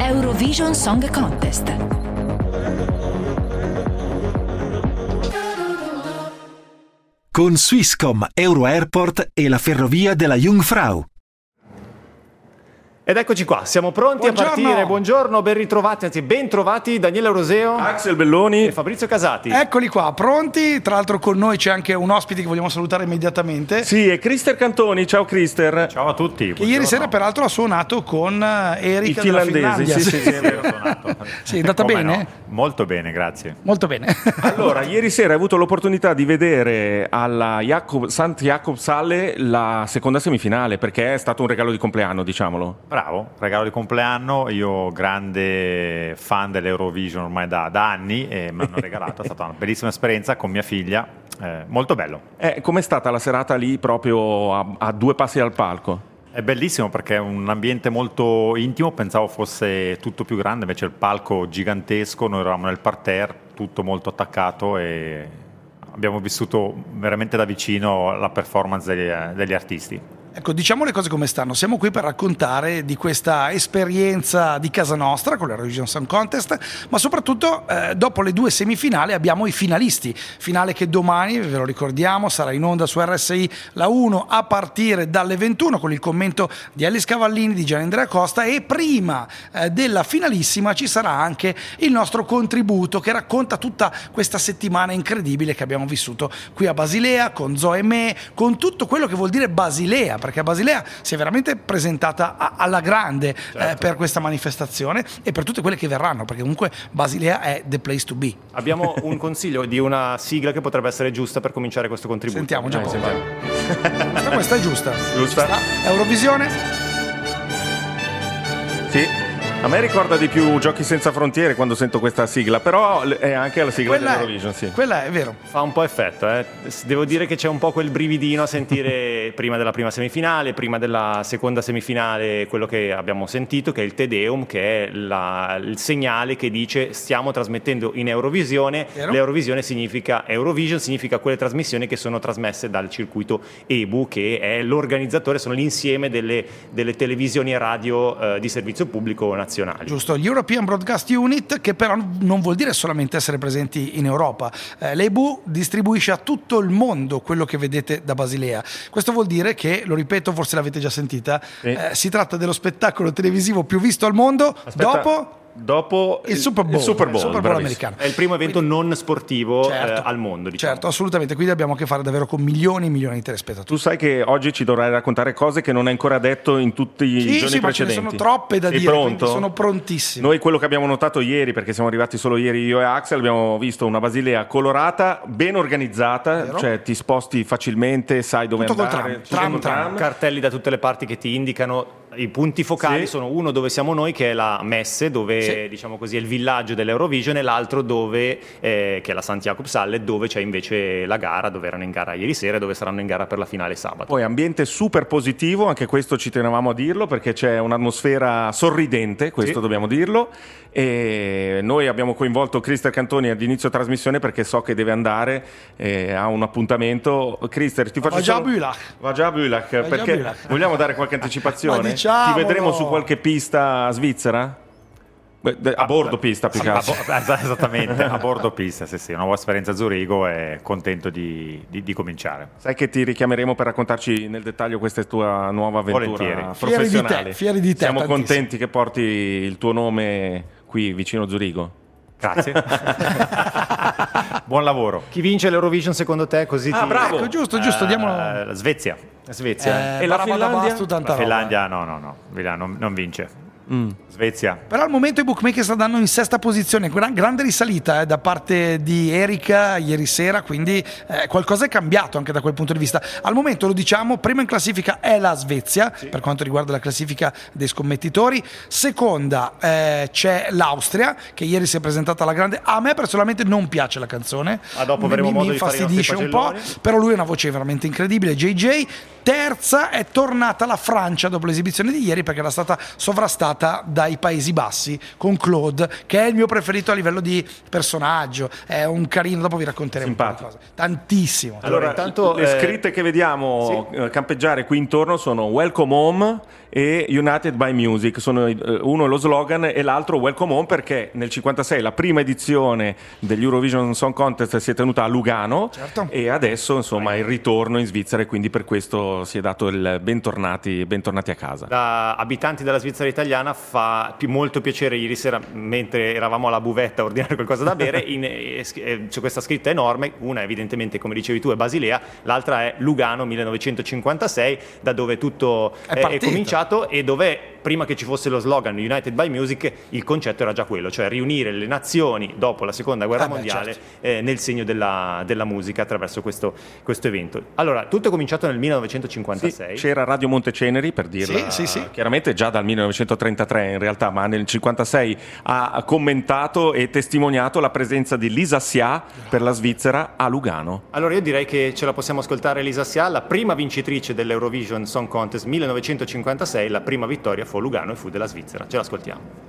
Eurovision Song Contest. Con Swisscom, Euro Airport e la ferrovia della Jungfrau. Ed eccoci qua, siamo pronti a partire. Buongiorno, ben ritrovati, anzi ben trovati Daniele Roseo, Axel Belloni e Fabrizio Casati. Eccoli qua, pronti. Tra l'altro con noi c'è anche un ospite che vogliamo salutare immediatamente. Sì, è Krister Cantoni. Ciao Krister. Ciao a tutti. Che ieri sera peraltro ha suonato con Erika della finlandesi. Finlandia. Sì, è vero, suonato. Sì, è andata Come bene? no? Molto bene, grazie. Molto bene. Allora, ieri sera hai avuto l'opportunità di vedere alla St. Jakobshalle la seconda semifinale, perché è stato un regalo di compleanno, diciamolo. Bravo, regalo di compleanno. Io grande fan dell'Eurovision ormai da anni e mi hanno regalato, è stata una bellissima esperienza con mia figlia, molto bello. Com'è stata la serata lì proprio a due passi dal palco? È bellissimo perché è un ambiente molto intimo, pensavo fosse tutto più grande, invece il palco gigantesco, noi eravamo nel parterre, tutto molto attaccato e abbiamo vissuto veramente da vicino la performance degli artisti. Ecco, diciamo le cose come stanno. Siamo qui per raccontare di questa esperienza di casa nostra con l'Eurovision Song Contest, ma soprattutto dopo le due semifinali abbiamo i finalisti. Finale che domani, ve lo ricordiamo, sarà in onda su RSI la 1 a partire dalle 21 con il commento di Alice Cavallini, di Gianandrea Costa, e prima della finalissima ci sarà anche il nostro contributo che racconta tutta questa settimana incredibile che abbiamo vissuto qui a Basilea con Zoe Me, con tutto quello che vuol dire Basilea, perché Basilea si è veramente presentata alla grande, certo, per questa manifestazione e per tutte quelle che verranno, perché comunque Basilea è the place to be. Abbiamo un consiglio di una sigla che potrebbe essere giusta per cominciare questo contributo. Sentiamo già. Sentiamo. Questa è giusta. Giusta. Eurovisione. Sì. A me ricorda di più Giochi senza frontiere quando sento questa sigla, però è anche la sigla dell'Eurovision, sì. Quella è vero. Fa un po' effetto, Devo dire che c'è un po' quel brividino a sentire prima della prima semifinale, prima della seconda semifinale, quello che abbiamo sentito, che è il Te Deum, che è il segnale che dice stiamo trasmettendo in Eurovisione. Vero? L'Eurovisione significa Eurovision, significa quelle trasmissioni che sono trasmesse dal circuito EBU, che è l'organizzatore, sono l'insieme delle televisioni e radio di servizio pubblico nazionali. Giusto, gli European Broadcast Unit, che però non vuol dire solamente essere presenti in Europa. L'EBU distribuisce a tutto il mondo quello che vedete da Basilea. Questo vuol dire che, lo ripeto, forse l'avete già sentita, sì, si tratta dello spettacolo televisivo più visto al mondo. Dopo il Super Bowl americano. È il primo evento non sportivo, certo, al mondo, diciamo. Certo, assolutamente, quindi abbiamo a che fare davvero con milioni e milioni di telespettatori. Tu sai che oggi ci dovrai raccontare cose che non hai ancora detto in tutti i giorni precedenti. Ma ce ne sono troppe da dire, pronto? Sono prontissimo. Noi quello che abbiamo notato ieri, perché siamo arrivati solo ieri io e Axel, abbiamo visto una Basilea colorata, ben organizzata, vero? Cioè ti sposti facilmente, sai dove tutto andare. Tram. Cartelli da tutte le parti che ti indicano i punti focali, sì, sono uno dove siamo noi, che è la Messe, dove, sì, diciamo così, è il villaggio dell'Eurovision, e l'altro dove che è la St. Jakobshalle, dove c'è invece la gara, dove erano in gara ieri sera e dove saranno in gara per la finale sabato. Poi ambiente super positivo, anche questo ci tenevamo a dirlo, perché c'è un'atmosfera sorridente, questo, sì, dobbiamo dirlo, e noi abbiamo coinvolto Krister Cantoni ad inizio trasmissione perché so che deve andare a un appuntamento. Krister, ti faccio Va già a Bülach, perché vogliamo dare qualche anticipazione? Ti vedremo su qualche pista svizzera? A bordo pista, più che altro. Esattamente, a bordo pista, sì, una nuova esperienza a Zurigo e contento di cominciare. Sai che ti richiameremo per raccontarci nel dettaglio questa tua nuova avventura professionale. Fieri di te. Siamo tantissimo contenti che porti il tuo nome qui vicino a Zurigo. Grazie. Buon lavoro. Chi vince l'Eurovision secondo te? Così bravo. Ecco, giusto, diamolo. Svezia. E la Finlandia? No, non vince. Svezia. Però al momento i bookmaker sta dando in sesta posizione, grande risalita da parte di Erika ieri sera, quindi qualcosa è cambiato anche da quel punto di vista. Al momento, lo diciamo, prima in classifica è la Svezia, sì, per quanto riguarda la classifica dei scommettitori. Seconda c'è l'Austria, che ieri si è presentata alla grande. A me personalmente non piace la canzone, dopo avremo modo mi infastidisce un po', però lui ha una voce veramente incredibile, JJ. Terza è tornata la Francia dopo l'esibizione di ieri, perché era stata sovrastata dai Paesi Bassi con Claude, che è il mio preferito a livello di personaggio, è un carino, dopo vi racconteremo un po' di cose. Tantissimo. Allora, intanto le scritte che vediamo, sì, campeggiare qui intorno sono Welcome Home e United by Music, sono uno lo slogan e l'altro Welcome Home, perché nel 56 la prima edizione degli Eurovision Song Contest si è tenuta a Lugano, certo. E adesso insomma il ritorno in Svizzera, e quindi per questo si è dato il bentornati a casa. Da abitanti della Svizzera italiana fa molto piacere ieri sera, mentre eravamo alla buvetta a ordinare qualcosa da bere, c'è questa scritta enorme, una evidentemente come dicevi tu è Basilea, l'altra è Lugano 1956, da dove tutto è cominciato e dove prima che ci fosse lo slogan United by Music il concetto era già quello, cioè riunire le nazioni dopo la seconda guerra mondiale, certo. Nel segno della musica attraverso questo evento. Allora, tutto è cominciato nel 1956. Sì, c'era Radio Monteceneri, per dirla, sì. Chiaramente già dal 1933 in realtà, ma nel 1956 ha commentato e testimoniato la presenza di Lisa Sia per la Svizzera a Lugano. Allora io direi che ce la possiamo ascoltare Lisa Sia, la prima vincitrice dell'Eurovision Song Contest 1956, la prima vittoria fu a Lugano e fu della Svizzera. Ce l'ascoltiamo.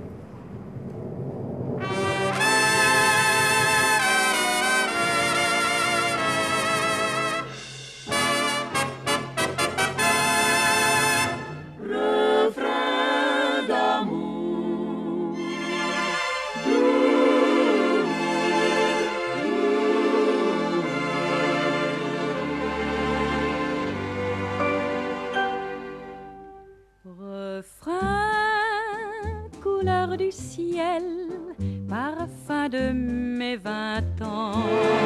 Du ciel, parfum de mes 20 ans,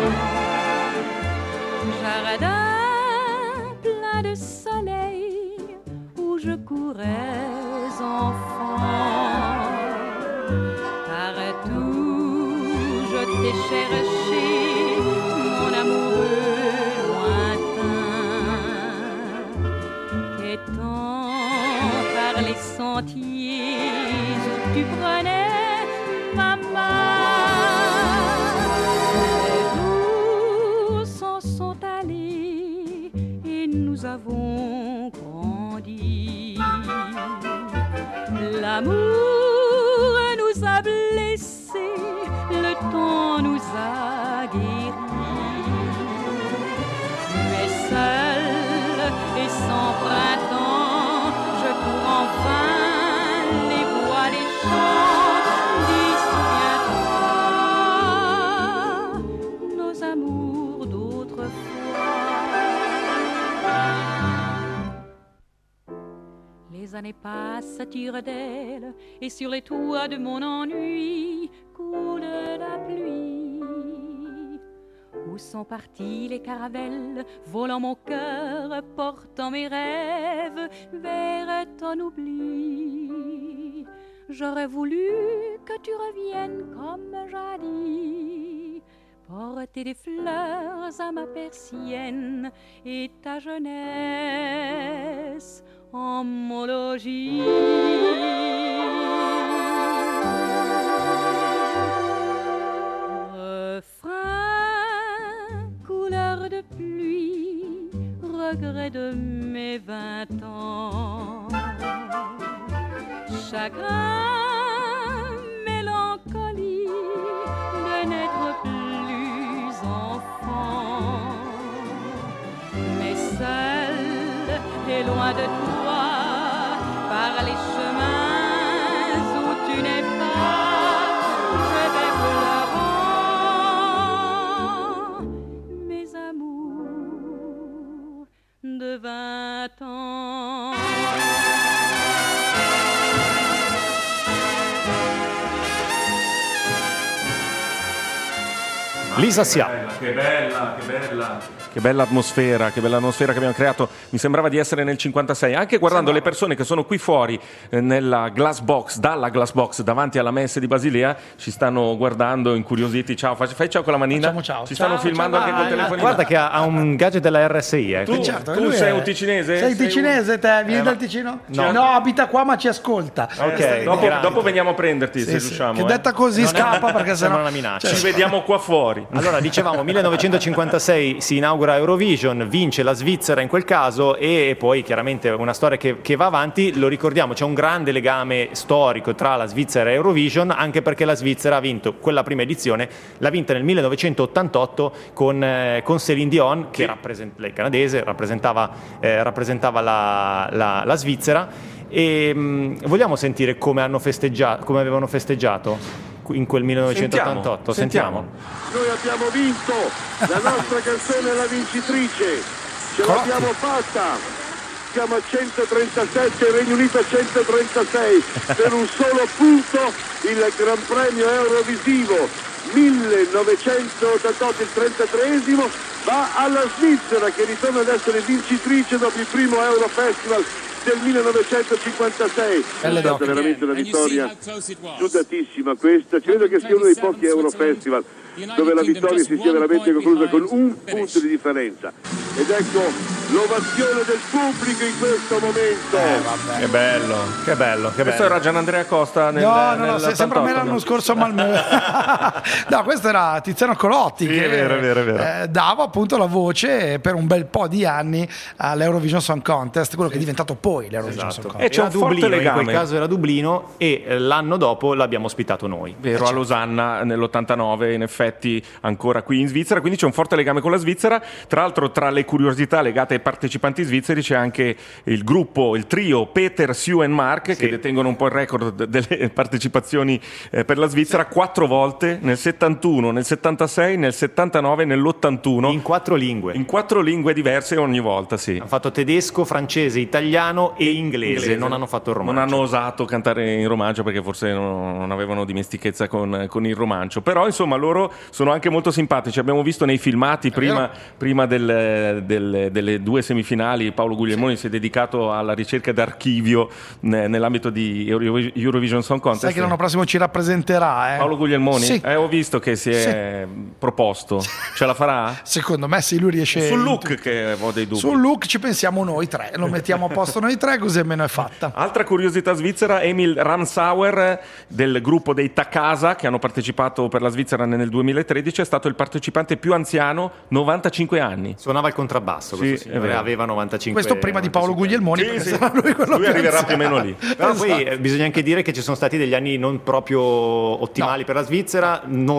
jardin plein de soleil où je courais enfant. Partout je t'ai cherché, mon amoureux lointain, quêtant par les sentiers tu prenais ma main. Les jours s'en sont allés et nous avons grandi. L'amour nous a blessés, le temps nous a guéris. Mais seul et sans printemps, je cours enfin les bois, les champs. Dis, souviens-toi nos amours d'autrefois. Les années passent, tirent d'elle, et sur les toits de mon ennui coule la pluie. Où sont partis les caravelles, volant mon cœur, portant mes rêves vers ton oubli. J'aurais voulu que tu reviennes comme jadis, porter des fleurs à ma persienne et ta jeunesse en homologie. Refrain, couleur de pluie, regret de mes 20 ans. Chagrin, mélancolie de n'être plus enfant. Mais seul et loin de toi, par les chemins où tu n'es pas, je vais pleurant mes amours de 20 ans. Lisa Sia. Che bella atmosfera che abbiamo creato. Mi sembrava di essere nel 56, anche guardando le persone che sono qui fuori dalla glass box davanti alla messe di Basilea, ci stanno guardando incuriositi. Ciao, fai ciao con la manina. Ciao. Ci stanno filmando anche col telefonino. Guarda che ha un gadget della RSI. Tu sei un ticinese? Sei ticinese te? Vieni dal Ticino? No, abita qua ma ci ascolta. Ok, dopo veniamo a prenderti se riusciamo. Che detta così scappa perché sembra sennò una minaccia. Ci vediamo qua fuori. Allora, dicevamo 1956 si inaugura Eurovision, vince la Svizzera in quel caso, e poi chiaramente una storia che va avanti. Lo ricordiamo, c'è un grande legame storico tra la Svizzera e Eurovision, anche perché la Svizzera ha vinto quella prima edizione, l'ha vinta nel 1988 con Céline Dion, che lei canadese, rappresentava la Svizzera. E vogliamo sentire come avevano festeggiato in quel 1988? Sentiamo. Noi abbiamo vinto, la nostra canzone è la vincitrice, ce l'abbiamo fatta, siamo a 137, il Regno Unito a 136, per un solo punto il Gran Premio Eurovisivo 1988, il 33esimo, va alla Svizzera, che ritorna ad essere vincitrice dopo il primo Eurofestival del 1956. È stata veramente una vittoria sudatissima questa, credo che sia uno dei pochi Eurofestival dove la vittoria si sia veramente conclusa con un punto di differenza. Ed ecco l'ovazione del pubblico in questo momento. Che bello, che bello. Questo era Gianandrea Costa no, sembra me l'anno scorso a Malmö. No, questo era Tiziano Colotti, sì, che è vero. Dava appunto la voce per un bel po' di anni all'Eurovision Song Contest, quello che è diventato poi l'Eurovision Song Contest. E c'è un forte legame. In quel caso era Dublino, e l'anno dopo l'abbiamo ospitato noi. Vero, a Losanna nell'89, in effetti ancora qui in Svizzera, quindi c'è un forte legame con la Svizzera. Tra l'altro, tra le curiosità legate ai partecipanti svizzeri c'è anche il trio Peter, Sue e Mark, che detengono un po' il record delle partecipazioni per la Svizzera, 4 volte, nel 71, nel 76, nel 79 e nell'81. In 4 lingue. In 4 lingue diverse ogni volta, sì. Hanno fatto tedesco, francese, italiano e inglese. Non hanno fatto il romancio. Non hanno osato cantare in romancio perché forse non avevano dimestichezza con il romancio. Però, insomma, loro sono anche molto simpatici. Abbiamo visto nei filmati prima delle 2 semifinali, Paolo Guglielmoni si è dedicato alla ricerca d'archivio nell'ambito di Eurovision Song Contest. Sai che l'anno prossimo ci rappresenterà, Paolo Guglielmoni? Sì. Ho visto che si è proposto. Ce la farà? Secondo me sì, lui riesce. Sul look che ho dei dubbi. Sul look ci pensiamo noi 3, lo mettiamo a posto noi 3, così almeno è fatta. Altra curiosità svizzera, Emil Ramsauer del gruppo dei Takasa, che hanno partecipato per la Svizzera nel 2013, è stato il partecipante più anziano, 95 anni. Suonava il contrabbasso, questo signore, aveva 95 anni. Questo prima di Paolo Guglielmoni, sì. Lui arriverà più o meno lì. Però poi bisogna anche dire che ci sono stati degli anni non proprio ottimali per la Svizzera.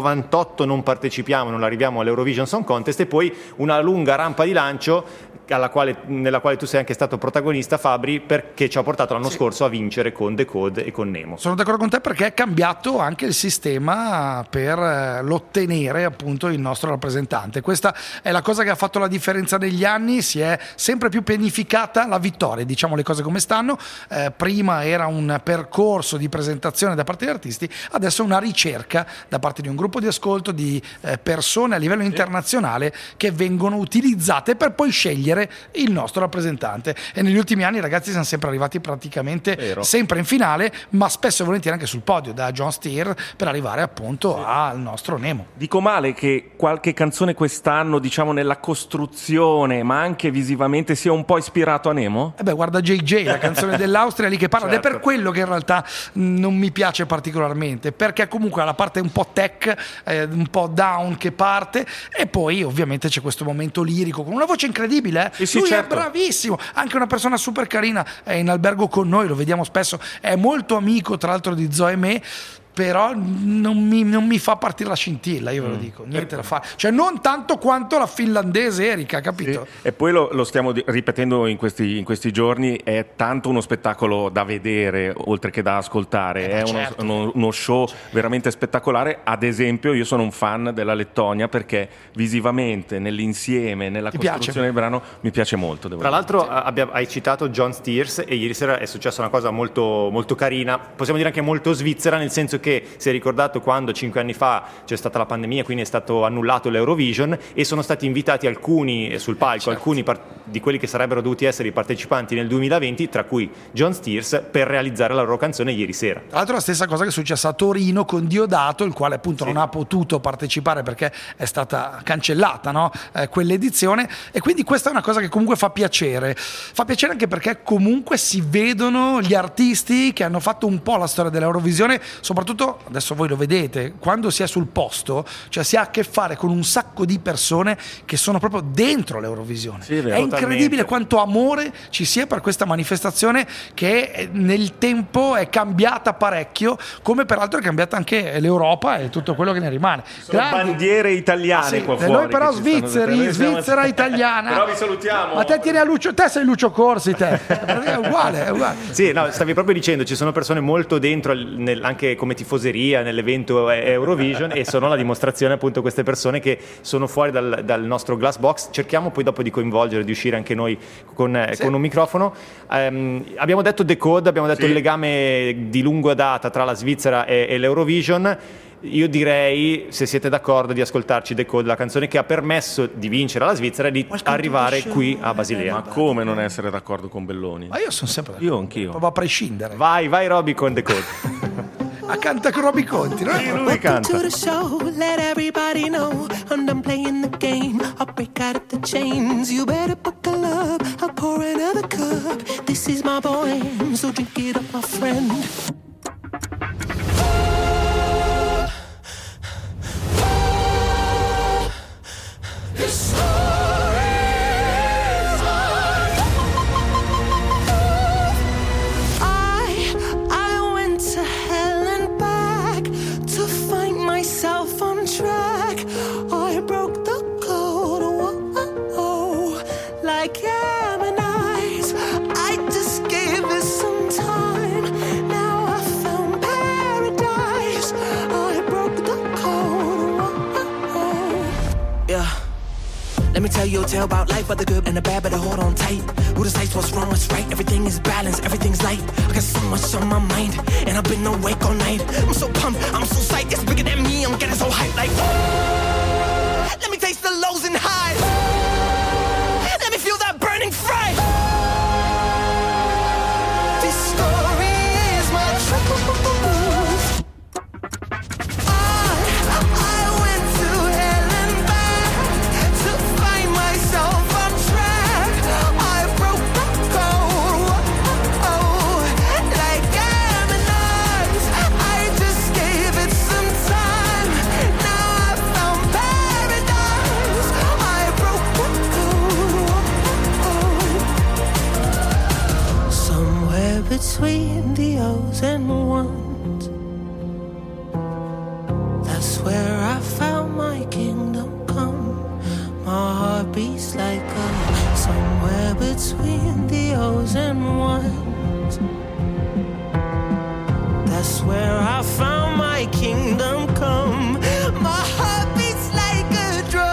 98 non partecipiamo, non arriviamo all'Eurovision Song Contest, e poi una lunga rampa di lancio nella quale tu sei anche stato protagonista, Fabri, perché ci ha portato l'anno scorso a vincere con Decode e con Nemo. Sono d'accordo con te, perché è cambiato anche il sistema per l'ottenere appunto il nostro rappresentante. Questa è la cosa che ha fatto la differenza negli anni. Si è sempre più pianificata la vittoria, diciamo le cose come stanno. Prima era un percorso di presentazione da parte degli artisti, adesso è una ricerca da parte di un gruppo di ascolto di persone a livello internazionale che vengono utilizzate per poi scegliere il nostro rappresentante. E negli ultimi anni, ragazzi, siamo sempre arrivati praticamente sempre in finale, ma spesso e volentieri anche sul podio, da John Steer per arrivare appunto al nostro Nemo. Dico male che qualche canzone quest'anno, diciamo nella costruzione ma anche visivamente, sia un po' ispirato a Nemo? Guarda JJ, la canzone dell'Austria lì che parla, ed è per quello che in realtà non mi piace particolarmente, perché comunque ha la parte un po' tech, un po' down che parte, e poi ovviamente c'è questo momento lirico con una voce incredibile. Lui è bravissimo, anche una persona super carina, è in albergo con noi, lo vediamo spesso, è molto amico tra l'altro di Zoe May, però non mi fa partire la scintilla, io ve lo dico, niente da fare, cioè non tanto quanto la finlandese Erika, capito? Sì. E poi lo stiamo ripetendo in questi giorni, è tanto uno spettacolo da vedere oltre che da ascoltare, è uno show veramente spettacolare. Ad esempio, io sono un fan della Lettonia perché visivamente, nell'insieme, nella costruzione del brano mi piace molto. Tra l'altro hai citato John Steers, e ieri sera è successa una cosa molto, molto carina, possiamo dire anche molto svizzera, nel senso che si è ricordato quando 5 anni fa c'è stata la pandemia, quindi è stato annullato l'Eurovision, e sono stati invitati alcuni sul palco, alcuni di quelli che sarebbero dovuti essere i partecipanti nel 2020, tra cui John Steers, per realizzare la loro canzone ieri sera. Tra l'altro la stessa cosa che è successa a Torino con Diodato, il quale appunto non ha potuto partecipare perché è stata cancellata, no? Quell'edizione, e quindi questa è una cosa che comunque fa piacere anche perché comunque si vedono gli artisti che hanno fatto un po' la storia dell'Eurovisione, soprattutto soprattutto, adesso voi lo vedete, quando si è sul posto, cioè si ha a che fare con un sacco di persone che sono proprio dentro l'Eurovisione. Sì, è incredibile quanto amore ci sia per questa manifestazione che nel tempo è cambiata parecchio, come peraltro è cambiata anche l'Europa e tutto quello che ne rimane. Sono bandiere italiane qua fuori. Noi però svizzeri, Svizzera italiana. Però vi salutiamo. Ma te tieni a Lucio, te sei Lucio Corsi, te. È uguale. Sì, no, stavi proprio dicendo, ci sono persone molto dentro anche come tifoseria nell'evento Eurovision e sono la dimostrazione appunto queste persone che sono fuori dal nostro glass box. Cerchiamo poi dopo di coinvolgere, di uscire anche noi con un microfono. Abbiamo detto Decode, abbiamo detto il legame di lunga data tra la Svizzera e l'Eurovision. Io direi, se siete d'accordo, di ascoltarci Decode, la canzone che ha permesso di vincere alla Svizzera e di arrivare qui a Basilea. Ma come non essere d'accordo con Belloni? Ma io sono sempre d'accordo. Io anch'io. Proprio a prescindere. Vai Roby con Decode. Canta con Roby Conti, no? Sì, lui canta. To the show, let everybody know I'm done playing the game. I'll break out of the chains. You better buckle up. I'll pour another cup. This is my poem, so drink it up, my friend. Let me tell you a tale about life, but the good and the bad, better hold on tight. Who decides what's wrong, what's right? Everything is balanced, everything's light. I got so much on my mind, and I've been awake all night. I'm so pumped, I'm so psyched, it's bigger than me, I'm getting so hyped like, oh, let me taste the lows and highs. Let me feel that burning fright. This story is my truth. Between the O's and ones, that's where I found my kingdom come. My heart beats like a somewhere between the O's and ones. That's where I found my kingdom come. My heart beats like a drum.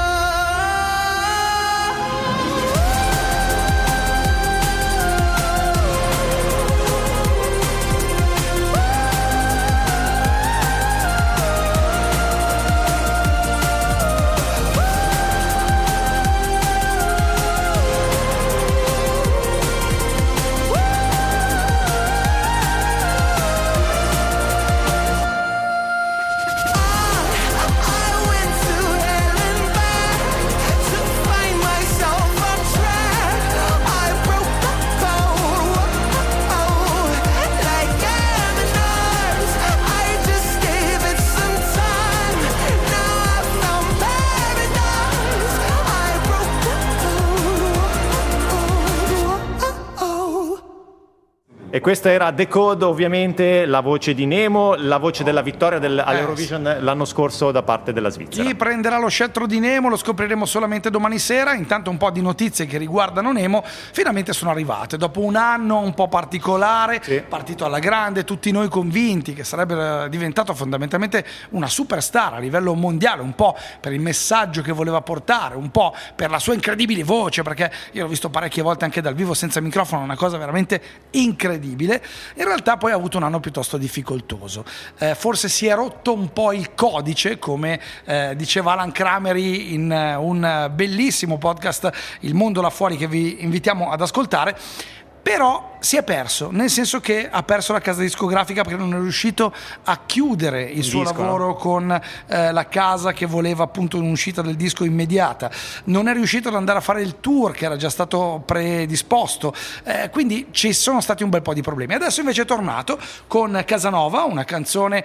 E questa era Decode, ovviamente la voce di Nemo, la voce della vittoria all'Eurovision l'anno scorso da parte della Svizzera. Chi prenderà lo scettro di Nemo lo scopriremo solamente domani sera. Intanto un po' di notizie che riguardano Nemo finalmente sono arrivate. Dopo un anno un po' particolare, partito alla grande, tutti noi convinti che sarebbe diventato fondamentalmente una superstar a livello mondiale, un po' per il messaggio che voleva portare, un po' per la sua incredibile voce, perché io l'ho visto parecchie volte anche dal vivo senza microfono, una cosa veramente incredibile. In realtà poi ha avuto un anno piuttosto difficoltoso, forse si è rotto un po' il codice, come diceva Alan Crameri in un bellissimo podcast, Il mondo là fuori, che vi invitiamo ad ascoltare. Però si è perso, nel senso che ha perso la casa discografica perché non è riuscito a chiudere il suo disco, lavoro con la casa che voleva appunto un'uscita del disco immediata, non è riuscito ad andare a fare il tour che era già stato predisposto, quindi ci sono stati un bel po' di problemi. Adesso invece è tornato con Casanova, una canzone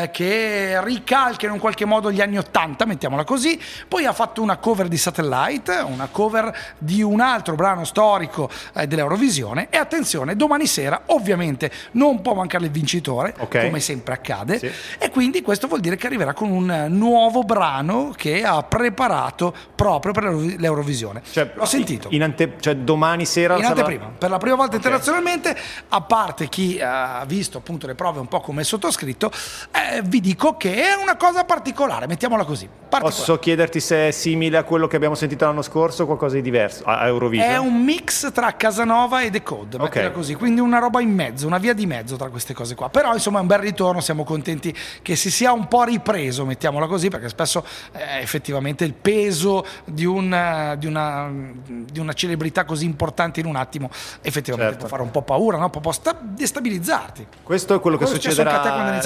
che ricalca in un qualche modo gli anni 80, mettiamola così. Poi ha fatto una cover di Satellite, una cover di un altro brano storico dell'Eurovisione, e attenzione, domani sera ovviamente non può mancare il vincitore, come sempre accade, e quindi questo vuol dire che arriverà con un nuovo brano che ha preparato proprio per l'Eurovisione. L'ho sentito cioè domani sera in anteprima, per la prima volta internazionalmente, a parte chi ha visto appunto le prove un po' come il sottoscritto, vi dico che è una cosa particolare, mettiamola così. Posso chiederti se è simile a quello che abbiamo sentito l'anno scorso o qualcosa di diverso a Eurovision? È un mix tra Casanova e The Code, così, quindi una roba in mezzo, una via di mezzo tra queste cose qua, però insomma è un bel ritorno, siamo contenti che si sia un po' ripreso, mettiamola così, perché spesso effettivamente il peso di una celebrità così importante in un attimo effettivamente può fare un po' paura, no? Può destabilizzarti. Questo è quello che succederà,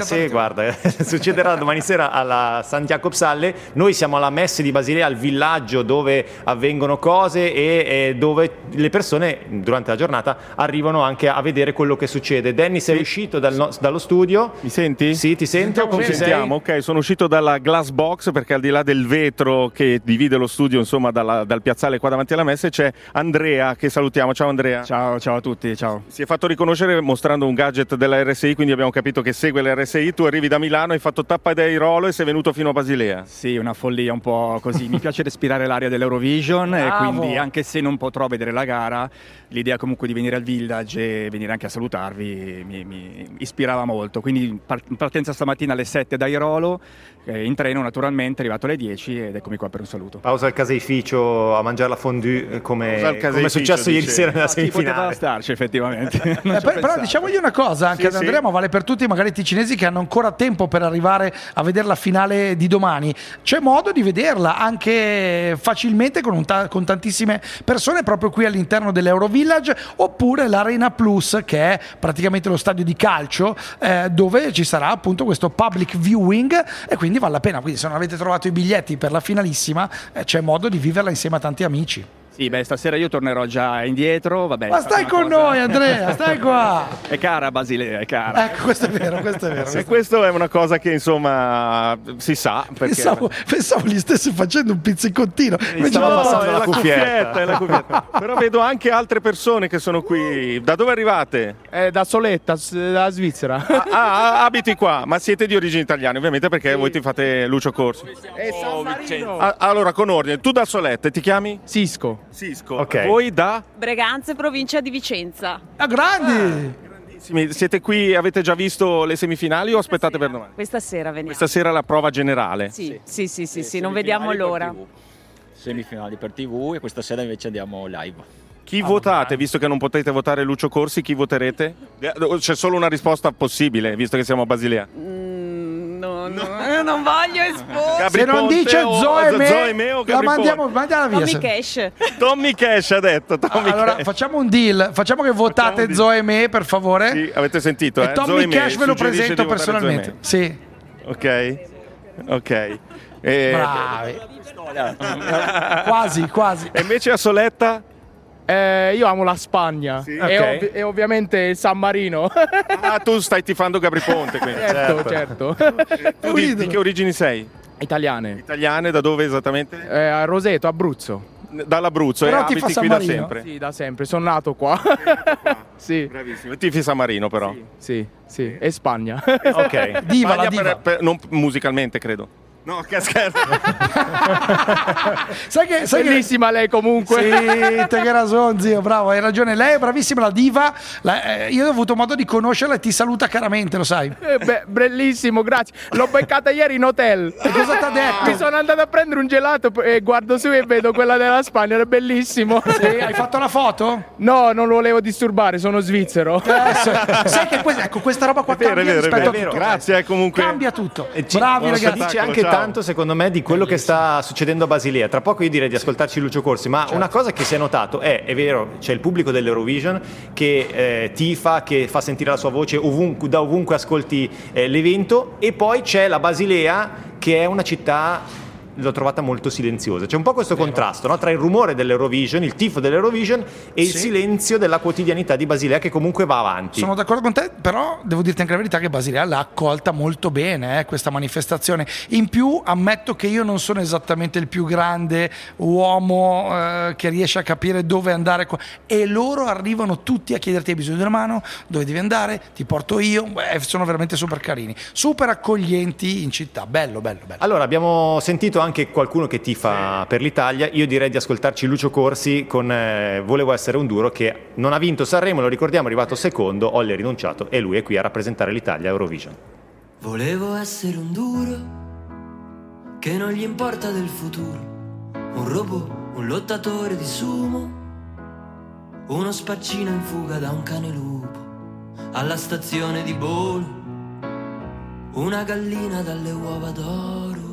succederà domani sera alla St. Jacobshalle. Noi siamo alla Messe di Basilea, al villaggio dove avvengono cose e dove le persone durante la giornata arrivano anche a vedere quello che succede. Danny, sei uscito dallo studio? Mi senti? Sì, ti sento. Ci sentiamo, ok, sono uscito dalla glass box perché al di là del vetro che divide lo studio, insomma, dal piazzale qua davanti alla Messe, c'è Andrea che salutiamo. Ciao Andrea. Ciao a tutti, ciao. Si è fatto riconoscere mostrando un gadget della RSI, quindi abbiamo capito che segue la RSI. Tu arrivi da Milano, hai fatto tappa da Airolo e sei venuto fino a Basilea. Sì, una follia un po' così. Mi piace respirare l'aria dell'Eurovision e quindi anche se non potrò vedere la gara, l'idea comunque di venire al village e venire anche a salutarvi mi ispirava molto. Quindi partenza stamattina alle 7 da Airolo, in treno naturalmente, arrivato alle 10 ed eccomi qua per un saluto. Pausa al caseificio a mangiare la fondue come è successo ieri sera nella semifinale. Poteva starci effettivamente. Però diciamogli una cosa anche ad Andrea, ma vale per tutti magari i ticinesi che hanno ancora tempo per arrivare a vedere la finale di domani. C'è modo di vederla anche facilmente con tantissime persone proprio qui all'interno dell'Eurovillage, oppure l'Arena Plus, che è praticamente lo stadio di calcio dove ci sarà appunto questo public viewing, e quindi vale la pena. Quindi se non avete trovato i biglietti per la finalissima c'è modo di viverla insieme a tanti amici. Sì, stasera io tornerò già indietro, vabbè. Ma stai con noi Andrea, stai qua. È cara Basilea, è cara. Ecco, questo è vero. E questo è una cosa che insomma si sa. Perché... Pensavo gli stesse facendo un pizzicottino. Stavo passando la cuffietta. Però vedo anche altre persone che sono qui. Da dove arrivate? Da Soletta, dalla Svizzera. Abiti qua, ma siete di origini italiane ovviamente, perché voi ti fate Lucio Corsi. San Marino. Allora, con ordine, tu da Soletta ti chiami? Cisco. Okay. Voi da? Breganze, provincia di Vicenza. Grandi! Siete qui, avete già visto le semifinali o aspettate per domani? Questa sera veniamo. Questa sera la prova generale? Sì, non vediamo l'ora. Semifinali per TV e questa sera invece andiamo live. Chi votate, visto che non potete votare Lucio Corsi, chi voterete? C'è solo una risposta possibile, visto che siamo a Basilea. Non voglio esporre. Se non dice Zoe Me, la mandiamo via. Tommy Cash. Tommy Cash ha detto. Allora facciamo un deal, facciamo che votate Zoe Me, per favore. Sì, avete sentito, e Tommy Cash ve lo presento personalmente. Sì. Ok. Bravi. Quasi. E invece a Soletta? Io amo la Spagna e ovviamente il San Marino. Tu stai tifando Gabri Ponte, quindi. Certo. Tu di che origini sei? Italiane, da dove esattamente? A Roseto, Abruzzo. Dall'Abruzzo. Però e abiti qui da sempre? Sì, da sempre, sono nato qua. Sì. Bravissimo. Tifi San Marino però? Sì. E Spagna. Ok. Diva. Non musicalmente, credo. No, che scherzo. sai bellissima lei comunque. Sì, te che ragione, zio, bravo, hai ragione. Lei è bravissima, la diva. Io ho avuto modo di conoscerla e ti saluta caramente, lo sai. Bellissimo, grazie. L'ho beccata ieri in hotel. E cosa ti ha detto? Mi sono andato a prendere un gelato e guardo su e vedo quella della Spagna, era bellissimo. Sì, hai fatto la foto? No, non volevo disturbare, sono svizzero. Sai che questa roba qua cambia rispetto a tutto. Grazie, comunque. Cambia tutto. Bravi ragazzi. Dice anche altrettanto, secondo me, di quello che sta succedendo a Basilea. Tra poco io direi di ascoltarci Lucio Corsi, ma una cosa che si è notato è vero, c'è il pubblico dell'Eurovision che tifa, che fa sentire la sua voce da ovunque ascolti l'evento, e poi c'è la Basilea, che è una città, l'ho trovata molto silenziosa. C'è un po' questo contrasto, no? Tra il rumore dell'Eurovision, il tifo dell'Eurovision, e il silenzio della quotidianità di Basilea, che comunque va avanti. Sono d'accordo con te, però devo dirti anche la verità che Basilea l'ha accolta molto bene, questa manifestazione. In più ammetto che io non sono esattamente il più grande uomo che riesce a capire dove andare, e loro arrivano tutti a chiederti: hai bisogno di una mano? Dove devi andare? Ti porto io. Sono veramente super carini, super accoglienti in città. Bello. Allora, abbiamo sentito anche qualcuno che tifa per l'Italia. Io direi di ascoltarci Lucio Corsi con Volevo essere un duro, che non ha vinto Sanremo, lo ricordiamo, è arrivato secondo, Olli ha rinunciato e lui è qui a rappresentare l'Italia a Eurovision. Volevo essere un duro che non gli importa del futuro, un robot, un lottatore di sumo, uno spaccino in fuga da un cane lupo alla stazione di Bolo, una gallina dalle uova d'oro.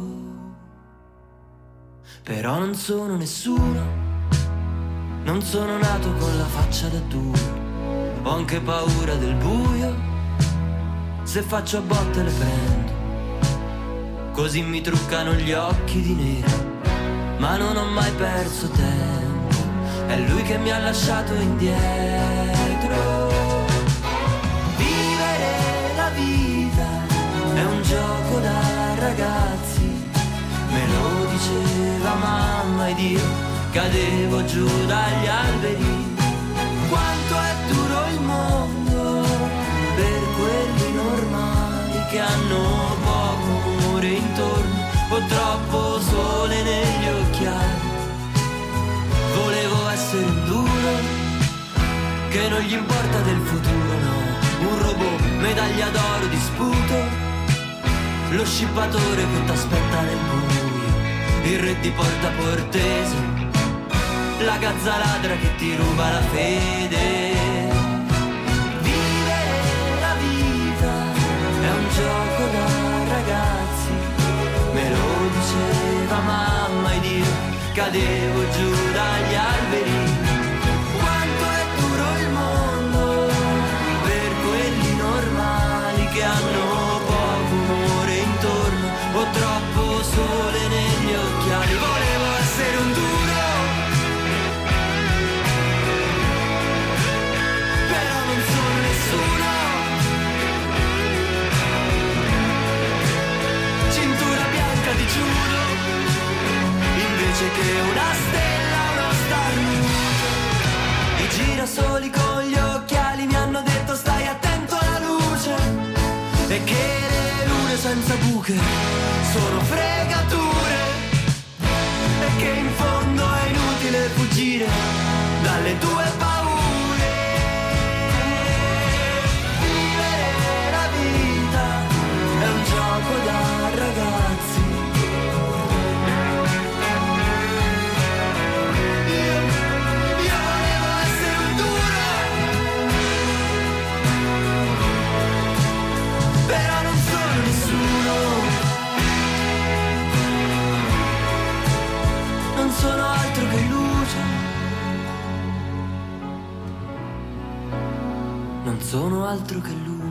Però non sono nessuno, non sono nato con la faccia da duro, ho anche paura del buio, se faccio a botte le prendo, così mi truccano gli occhi di nero, ma non ho mai perso tempo, è lui che mi ha lasciato indietro. Vivere la vita è un gioco da ragazzi, me lo diceva mamma ed io cadevo giù dagli alberi. Quanto è duro il mondo per quelli normali che hanno poco amore intorno o troppo sole negli occhiali. Volevo essere un duro che non gli importa del futuro, no, un robot, medaglia d'oro di sputo, lo scippatore che t'aspetta nel buio, il re di Porta Portese, la gazza ladra che ti ruba la fede. Vivere la vita è un gioco da ragazzi, me lo diceva mamma ed io cadevo giù dagli alberi. Quanto è duro il mondo per quelli normali che hanno poco amore intorno o troppo sole negli occhiali. Volevo essere un duro, però non sono nessuno. Cintura bianca di judo, invece che una stella, uno starnuto. I girasoli con gli occhiali mi hanno detto stai attento alla luce, e che le lune senza buche sono fregature, e che in fondo è inutile fuggire dalle tue paure. Vivere la vita è un gioco da ragazzi. Io volevo essere un duro, però non sono nessuno, non sono altro che luce, non sono altro che luce.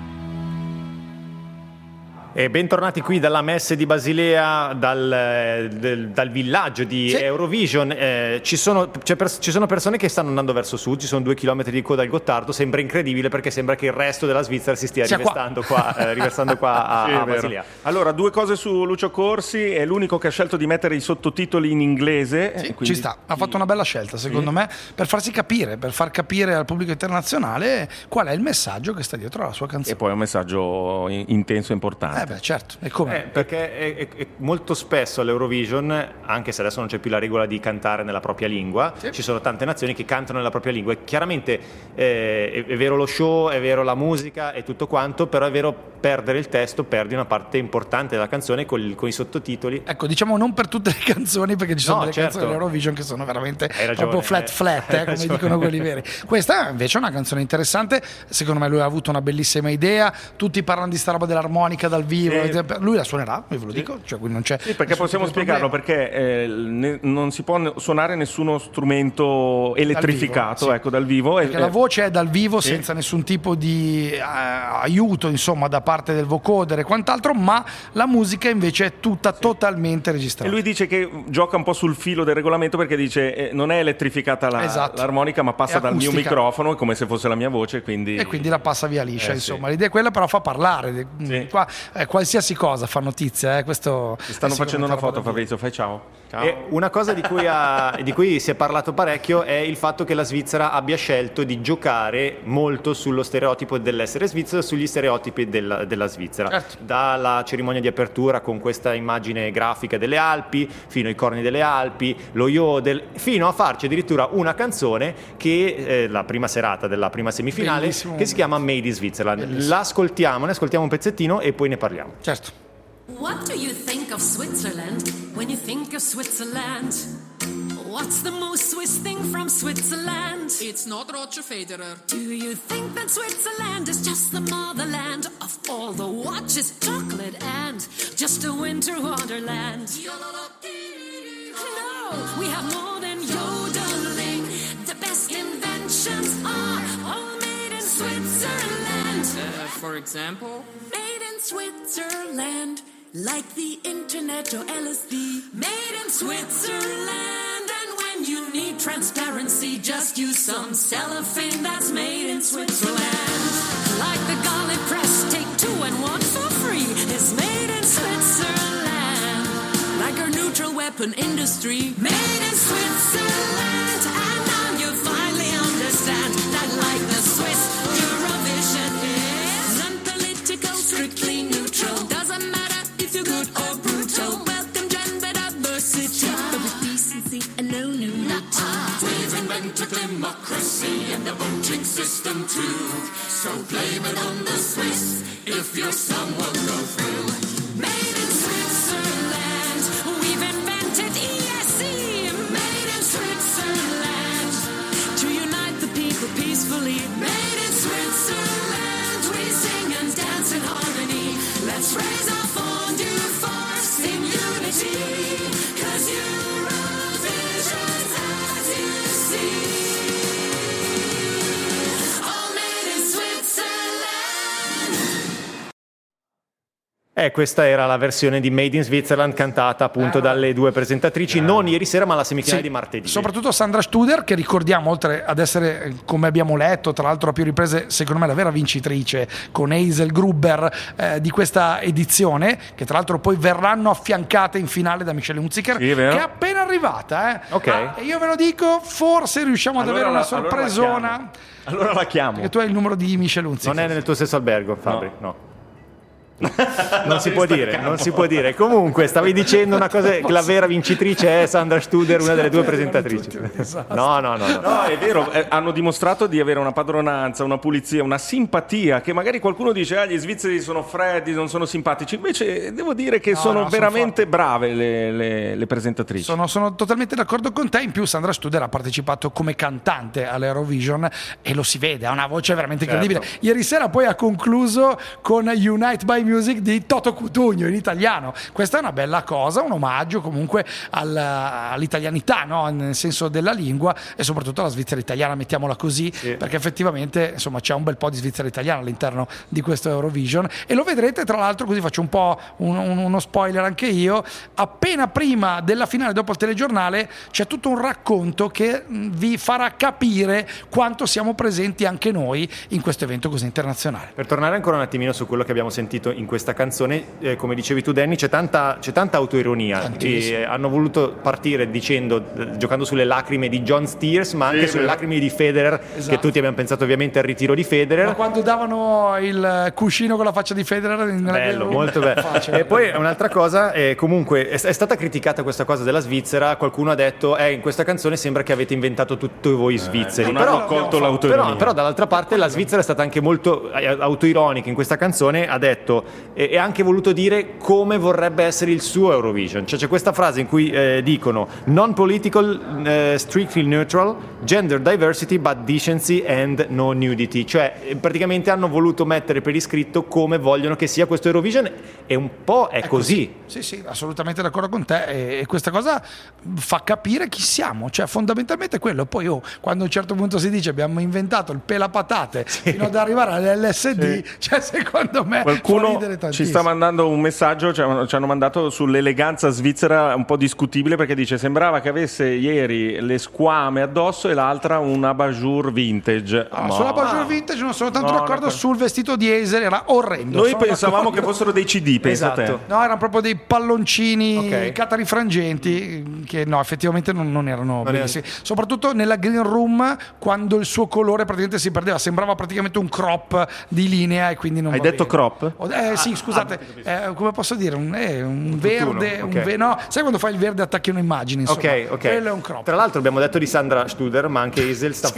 E bentornati qui dalla messe di Basilea, dal villaggio di Eurovision. Ci sono persone che stanno andando verso sud, ci sono 2 chilometri di coda al Gottardo, sembra incredibile perché sembra che il resto della Svizzera si stia riversando qua a Basilea. Allora, 2 cose su Lucio Corsi: è l'unico che ha scelto di mettere i sottotitoli in inglese. Sì, ci sta, ha fatto una bella scelta secondo me, per farsi capire, per far capire al pubblico internazionale qual è il messaggio che sta dietro alla sua canzone. E poi è un messaggio intenso e importante. Certo, e come? Perché è molto spesso all'Eurovision, anche se adesso non c'è più la regola di cantare nella propria lingua, ci sono tante nazioni che cantano nella propria lingua, e chiaramente è vero lo show, è vero la musica e tutto quanto, però è vero perdere il testo perdi una parte importante della canzone con i sottotitoli. Ecco, diciamo non per tutte le canzoni, perché ci sono delle canzoni dell'Eurovision che sono veramente proprio flat, come dicono quelli veri. Questa invece è una canzone interessante, secondo me lui ha avuto una bellissima idea, tutti parlano di sta roba dell'armonica dal vivo, lui la suonerà, io ve lo dico, cioè quindi non c'è. Sì, perché possiamo spiegarlo, perché non si può suonare nessuno strumento elettrificato dal vivo. Perché la voce è dal vivo senza nessun tipo di aiuto, insomma, da parte del vocoder e quant'altro, ma la musica invece è tutta totalmente registrata. E lui dice che gioca un po' sul filo del regolamento, perché dice non è elettrificata l'armonica, ma passa dal mio microfono come se fosse la mia voce, e quindi la passa via liscia, insomma. L'idea è quella, però fa parlare. Qua qualsiasi cosa fa notizia, questo. Ti stanno facendo una foto, Fabrizio, fai ciao. E una cosa di cui si è parlato parecchio è il fatto che la Svizzera abbia scelto di giocare molto sullo stereotipo dell'essere svizzero, sugli stereotipi della Svizzera. Certo. Dalla cerimonia di apertura con questa immagine grafica delle Alpi, fino ai corni delle Alpi, lo yodel, fino a farci addirittura una canzone che la prima serata della prima semifinale, bellissimo, che si chiama Made in Switzerland. Bellissimo. Ne ascoltiamo un pezzettino e poi ne parliamo. Certo. What do you think of Switzerland when you think of Switzerland? What's the most Swiss thing from Switzerland? It's not Roger Federer. Do you think that Switzerland is just the motherland of all the watches, chocolate, and just a winter wonderland? No, we have more than yodeling. The best inventions are all made in Switzerland. For example? Made in Switzerland. Like the internet or LSD. Made in Switzerland. And when you need transparency, just use some cellophane that's made in Switzerland. Like the garlic press, take 2 and 1 for free. It's made in Switzerland. Like our neutral weapon industry. Made in Switzerland. And now you finally understand that like the Swiss, Eurovision is non-political, strictly neutral. Doesn't matter if you're good or brutal. Welcome gender diversity, but with decency and no nudity. We've invented democracy and the voting system too. So blame it on the Swiss if your son won't go through. Made in Switzerland, we've invented ESC. Made in Switzerland, to unite the people peacefully. Made in Switzerland, we sing and dance in harmony. Let's raise our fondue force in unity, 'cause Eurovision's as you see. All made in Switzerland. Questa era la versione di Made in Switzerland cantata appunto dalle due presentatrici, non ieri sera ma la semifinale di martedì. Soprattutto Sandra Studer, che ricordiamo, oltre ad essere, come abbiamo letto, tra l'altro a più riprese, secondo me la vera vincitrice con Hazel Gruber di questa edizione, che tra l'altro poi verranno affiancate in finale da Michelle Hunziker, che è appena arrivata. E io ve lo dico, forse riusciamo ad avere una sorpresona. Allora la chiamo. Perché tu hai il numero di Michelle Hunziker. Non è nel tuo stesso albergo, Fabri? No. Non si può dire. Comunque stavi dicendo una cosa, che la vera vincitrice è Sandra Studer, una delle due presentatrici. No, è vero, hanno dimostrato di avere una padronanza, una pulizia, una simpatia, che magari qualcuno dice gli svizzeri sono freddi, non sono simpatici, invece devo dire che sono veramente brave le presentatrici. Sono totalmente d'accordo con te. In più Sandra Studer ha partecipato come cantante all'Eurovision e lo si vede, ha una voce veramente incredibile. Ieri sera poi ha concluso con Unite by Music di Toto Cutugno in italiano. Questa è una bella cosa, un omaggio comunque all'italianità, no? Nel senso della lingua, e soprattutto alla Svizzera italiana, mettiamola così, perché effettivamente insomma c'è un bel po' di Svizzera italiana all'interno di questo Eurovision, e lo vedrete tra l'altro, così faccio un po' uno spoiler anche io, appena prima della finale, dopo il telegiornale, c'è tutto un racconto che vi farà capire quanto siamo presenti anche noi in questo evento così internazionale. Per tornare ancora un attimino su quello che abbiamo sentito in questa canzone, come dicevi tu Danny, c'è tanta autoironia, e hanno voluto partire giocando sulle lacrime di John Steers, ma anche sulle lacrime di Federer, che tutti abbiamo pensato ovviamente al ritiro di Federer. Ma quando davano il cuscino con la faccia di Federer bello, molto bello. E poi un'altra cosa, comunque è stata criticata questa cosa della Svizzera, qualcuno ha detto in questa canzone sembra che avete inventato tutto voi svizzeri, non hanno colto l'autoironia. Però dall'altra parte la Svizzera è stata anche molto autoironica in questa canzone, ha detto e ha anche voluto dire come vorrebbe essere il suo Eurovision, cioè c'è questa frase in cui dicono non political, strictly neutral, gender diversity but decency and no nudity, cioè praticamente hanno voluto mettere per iscritto come vogliono che sia questo Eurovision, e un po' è così. Sì, assolutamente d'accordo con te, e questa cosa fa capire chi siamo, cioè fondamentalmente quello. Poi quando a un certo punto si dice abbiamo inventato il pelapatate fino ad arrivare all'LSD, cioè secondo me qualcuno ci sta mandando un messaggio, ci hanno mandato sull'eleganza svizzera un po' discutibile, perché dice sembrava che avesse ieri le squame addosso e l'altra un abajur vintage. Sull'abajur vintage non sono tanto d'accordo, sul vestito di Hazel era orrendo. Noi pensavamo che fossero dei CD, pensate. No, erano proprio dei palloncini catarifrangenti che no, effettivamente non erano bellissimi. Soprattutto nella green room, quando il suo colore praticamente si perdeva, sembrava praticamente un crop di linea, e quindi non Hai detto crop? Sì, scusate, come posso dire? Un verde, no, sai quando fai il verde attacchi un'immagine, insomma. Quello è un crop. Tra l'altro abbiamo detto di Sandra Studer, ma anche Hazel sta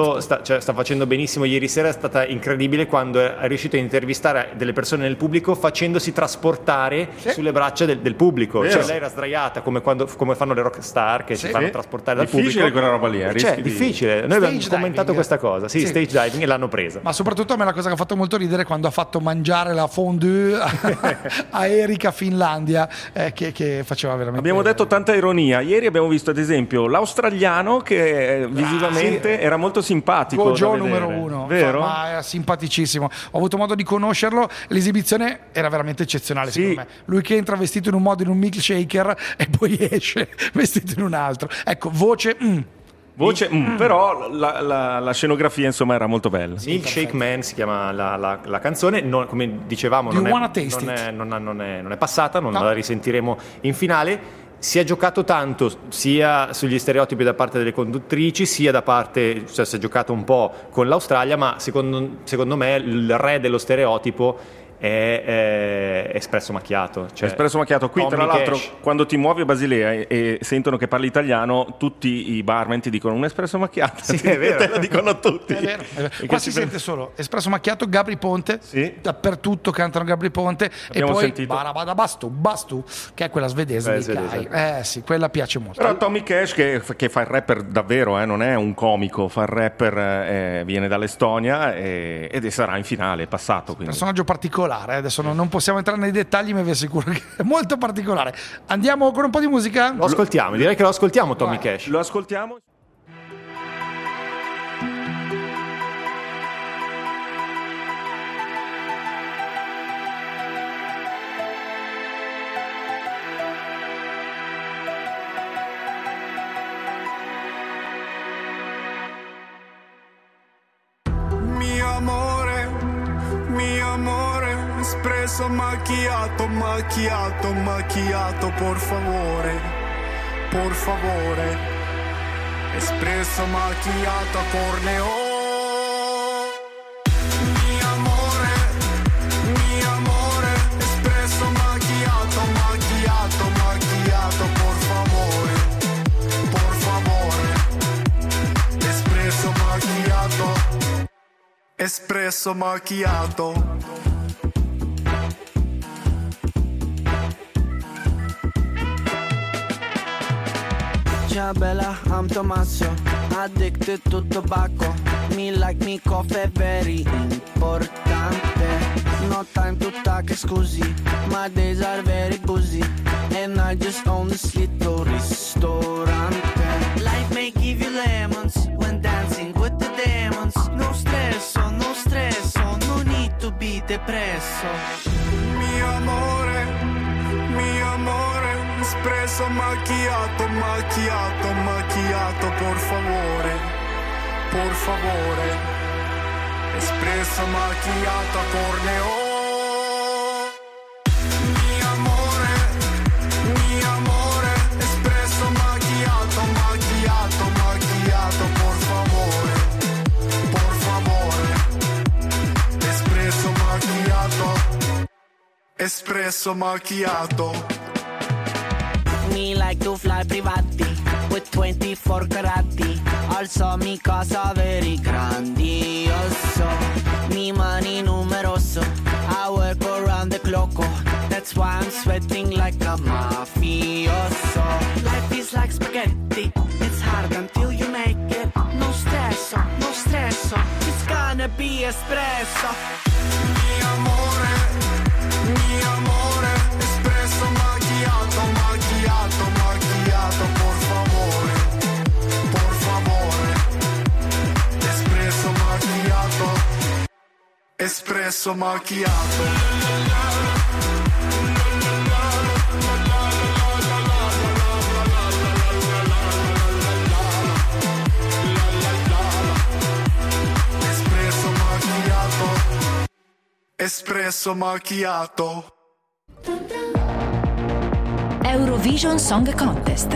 facendo benissimo. Ieri sera è stata incredibile quando è riuscito a intervistare delle persone nel pubblico facendosi trasportare sulle braccia del pubblico. Cioè lei era sdraiata come fanno le rockstar che si fanno trasportare dal pubblico. Difficile quella roba lì, difficile. Noi abbiamo commentato questa cosa, stage diving, e l'hanno presa. Ma soprattutto a me la cosa che ha fatto molto ridere quando ha fatto mangiare la fondue a Erika Finlandia, che faceva veramente. Abbiamo detto tanta ironia. Ieri abbiamo visto ad esempio l'australiano che visivamente era molto simpatico. Joe numero 1, vero? Ma era simpaticissimo. Ho avuto modo di conoscerlo. L'esibizione era veramente eccezionale, secondo me. Lui che entra vestito in un modo in un milkshaker e poi esce vestito in un altro. Ecco, voce. Però la scenografia insomma era molto bella. Milkshake Man si chiama la canzone, come dicevamo non è passata, non la risentiremo in finale. Si è giocato tanto sia sugli stereotipi da parte delle conduttrici, sia da parte, cioè si è giocato un po' con l'Australia, ma secondo me il re dello stereotipo è Espresso Macchiato. Cioè Espresso Macchiato. Qui tra l'altro quando ti muovi a Basilea e sentono che parli italiano, tutti i barman ti dicono un Espresso Macchiato. Sì, è vero. Te lo dicono tutti. È vero. Qua si sente solo Espresso Macchiato, Gabri Ponte, dappertutto cantano Gabri Ponte. Abbiamo e poi sentito Barabada Bastu, che è quella svedese di Kai. Sì, quella piace molto. Però Tommy Cash che fa il rapper davvero, non è un comico, fa il rapper, viene dall'Estonia ed sarà in finale, è passato. Quindi. Personaggio particolare. Adesso non possiamo entrare nei dettagli, ma vi assicuro che è molto particolare. Andiamo con un po' di musica? Lo ascoltiamo, direi che lo ascoltiamo, Tommy Cash. Lo ascoltiamo. Espresso macchiato, por favore, espresso macchiato corneo. Mi amore, espresso macchiato, por favore, espresso macchiato. Ciao bella, I'm Tommaso, addicted to tobacco. Me like me coffee, very importante. No time to talk, scusi, my days are very busy. And I just own this little ristorante. Life may give you lemons when dancing with the demons. No stress, no need to be depresso. Mi amore, espresso macchiato, por favore, espresso macchiato corneo. espresso macchiato. Me like to fly privati with 24 carati. Also mi casa veri grandioso. Mi mani numeroso. I work around the clock. That's why I'm sweating like a mafioso. Life is like spaghetti. It's hard until you make it. No stresso, no stresso. It's gonna be espresso. Mi amore, espresso macchiato, macchiato, macchiato, por favore, espresso macchiato, espresso macchiato. Espresso macchiato. Eurovision Song Contest.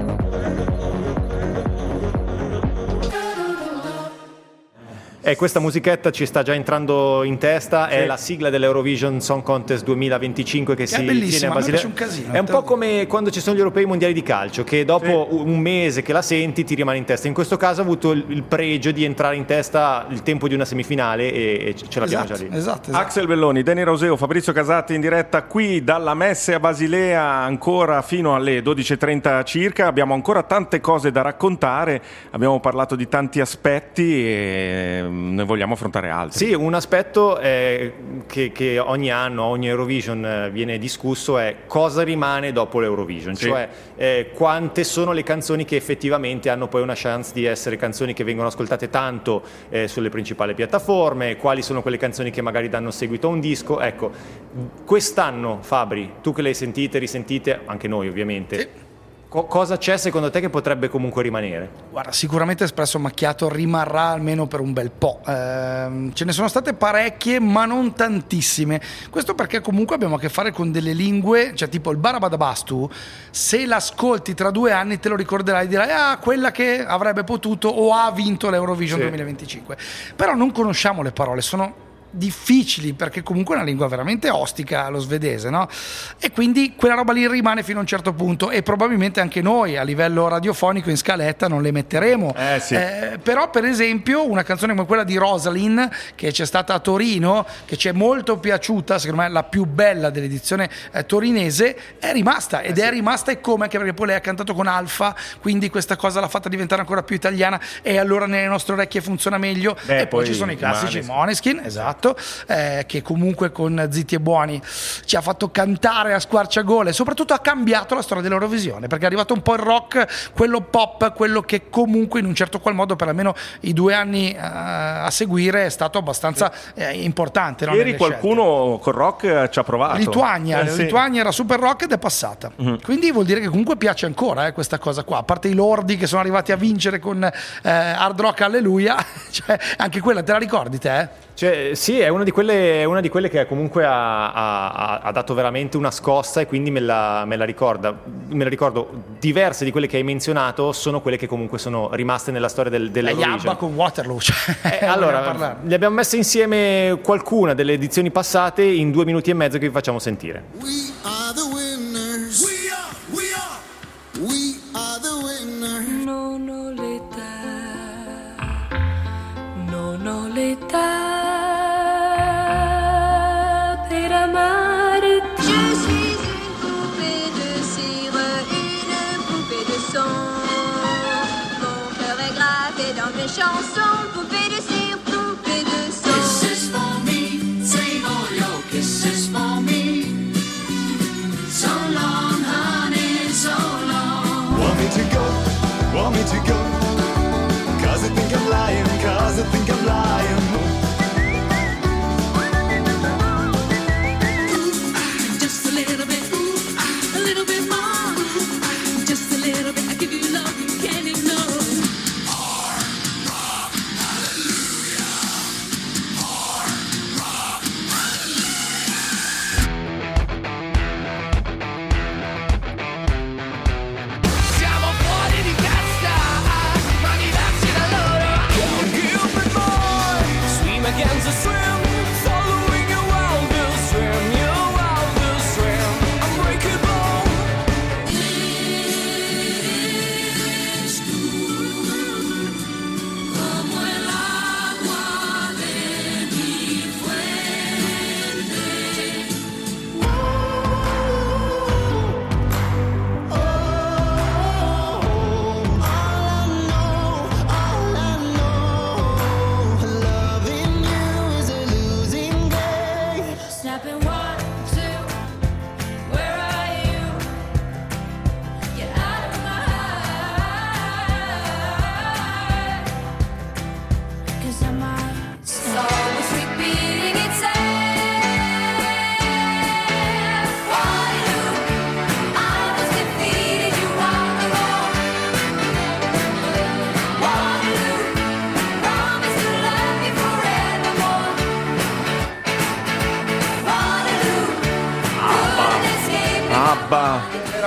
Questa musichetta ci sta già entrando in testa, sì. È la sigla dell'Eurovision Song Contest 2025 che si tiene a Basilea. Un casino, è un po' come quando ci sono gli europei mondiali di calcio, che dopo un mese che la senti ti rimane in testa. In questo caso ha avuto il pregio di entrare in testa il tempo di una semifinale e ce l'abbiamo già lì. Esatto. Axel Belloni, Dani Roseo, Fabrizio Casati in diretta qui dalla Messe a Basilea ancora fino alle 12.30 circa. Abbiamo ancora tante cose da raccontare, abbiamo parlato di tanti aspetti e ne vogliamo affrontare altri. Sì, un aspetto che ogni anno, ogni Eurovision viene discusso è cosa rimane dopo l'Eurovision, sì. Cioè quante sono le canzoni che effettivamente hanno poi una chance di essere canzoni che vengono ascoltate tanto sulle principali piattaforme, quali sono quelle canzoni che magari danno seguito a un disco. Ecco, quest'anno Fabri, tu che le hai sentite, risentite, anche noi ovviamente, sì. Cosa c'è secondo te che potrebbe comunque rimanere? Guarda, sicuramente Espresso Macchiato rimarrà almeno per un bel po'. Ce ne sono state parecchie, ma non tantissime. Questo perché comunque abbiamo a che fare con delle lingue, cioè tipo il Barabadabastu, se l'ascolti tra 2 anni te lo ricorderai e dirai quella che avrebbe potuto o ha vinto l'Eurovision 2025. Però non conosciamo le parole, sono difficili perché comunque è una lingua veramente ostica lo svedese, no? E quindi quella roba lì rimane fino a un certo punto e probabilmente anche noi a livello radiofonico in scaletta non le metteremo, sì. Però per esempio una canzone come quella di Rosalind che c'è stata a Torino, che ci è molto piaciuta, secondo me la più bella dell'edizione torinese, è rimasta ed è rimasta e come, anche perché poi lei ha cantato con Alfa, quindi questa cosa l'ha fatta diventare ancora più italiana e allora nelle nostre orecchie funziona meglio. E poi ci sono i classici Måneskin, esatto, che comunque con Zitti e Buoni ci ha fatto cantare a squarciagole e soprattutto ha cambiato la storia dell'Eurovisione, perché è arrivato un po' il rock, quello pop, quello che comunque in un certo qual modo per almeno i 2 anni a seguire è stato abbastanza importante, no? Ieri qualcuno col rock ci ha provato. Lituania era super rock ed è passata, quindi vuol dire che comunque piace ancora questa cosa qua, a parte i lordi che sono arrivati a vincere con Hard Rock Alleluia, cioè, anche quella te la ricordi te? Cioè, sì, è una di quelle che comunque ha dato veramente una scossa e quindi me la ricordo. Diverse di quelle che hai menzionato sono quelle che comunque sono rimaste nella storia dell'Eurovision. Yabba con Waterloo. Allora, le abbiamo messe insieme qualcuna delle edizioni passate in 2 minuti e mezzo che vi facciamo sentire. We are the winners. We are the winners. Non ho l'età per amare. Je suis une poupée de cire, une poupée de son. Mon cœur est gravé dans mes chansons. Poupée de cire, poupée de son. Kisses for me, say all your kisses for me. Abba.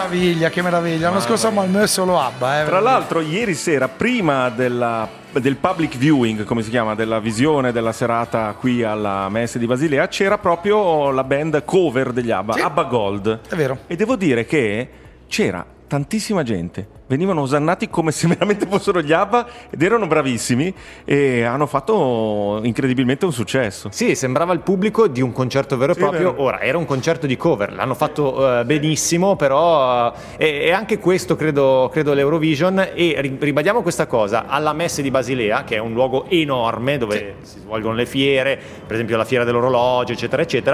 Che meraviglia. L'anno scorso a Malmö solo Abba. Tra l'altro ieri sera, prima del public viewing, come si chiama, della visione della serata qui alla Messe di Basilea, c'era proprio la band cover degli Abba, sì. Abba Gold. È vero. E devo dire che c'era tantissima gente. Venivano osannati come se veramente fossero gli Abba ed erano bravissimi e hanno fatto incredibilmente un successo. Sì, sembrava il pubblico di un concerto vero e proprio. Vero. Ora, era un concerto di cover, l'hanno fatto benissimo, però e anche questo credo l'Eurovision. E ribadiamo questa cosa, alla Messe di Basilea, che è un luogo enorme dove si svolgono le fiere, per esempio la fiera dell'orologio, eccetera, eccetera,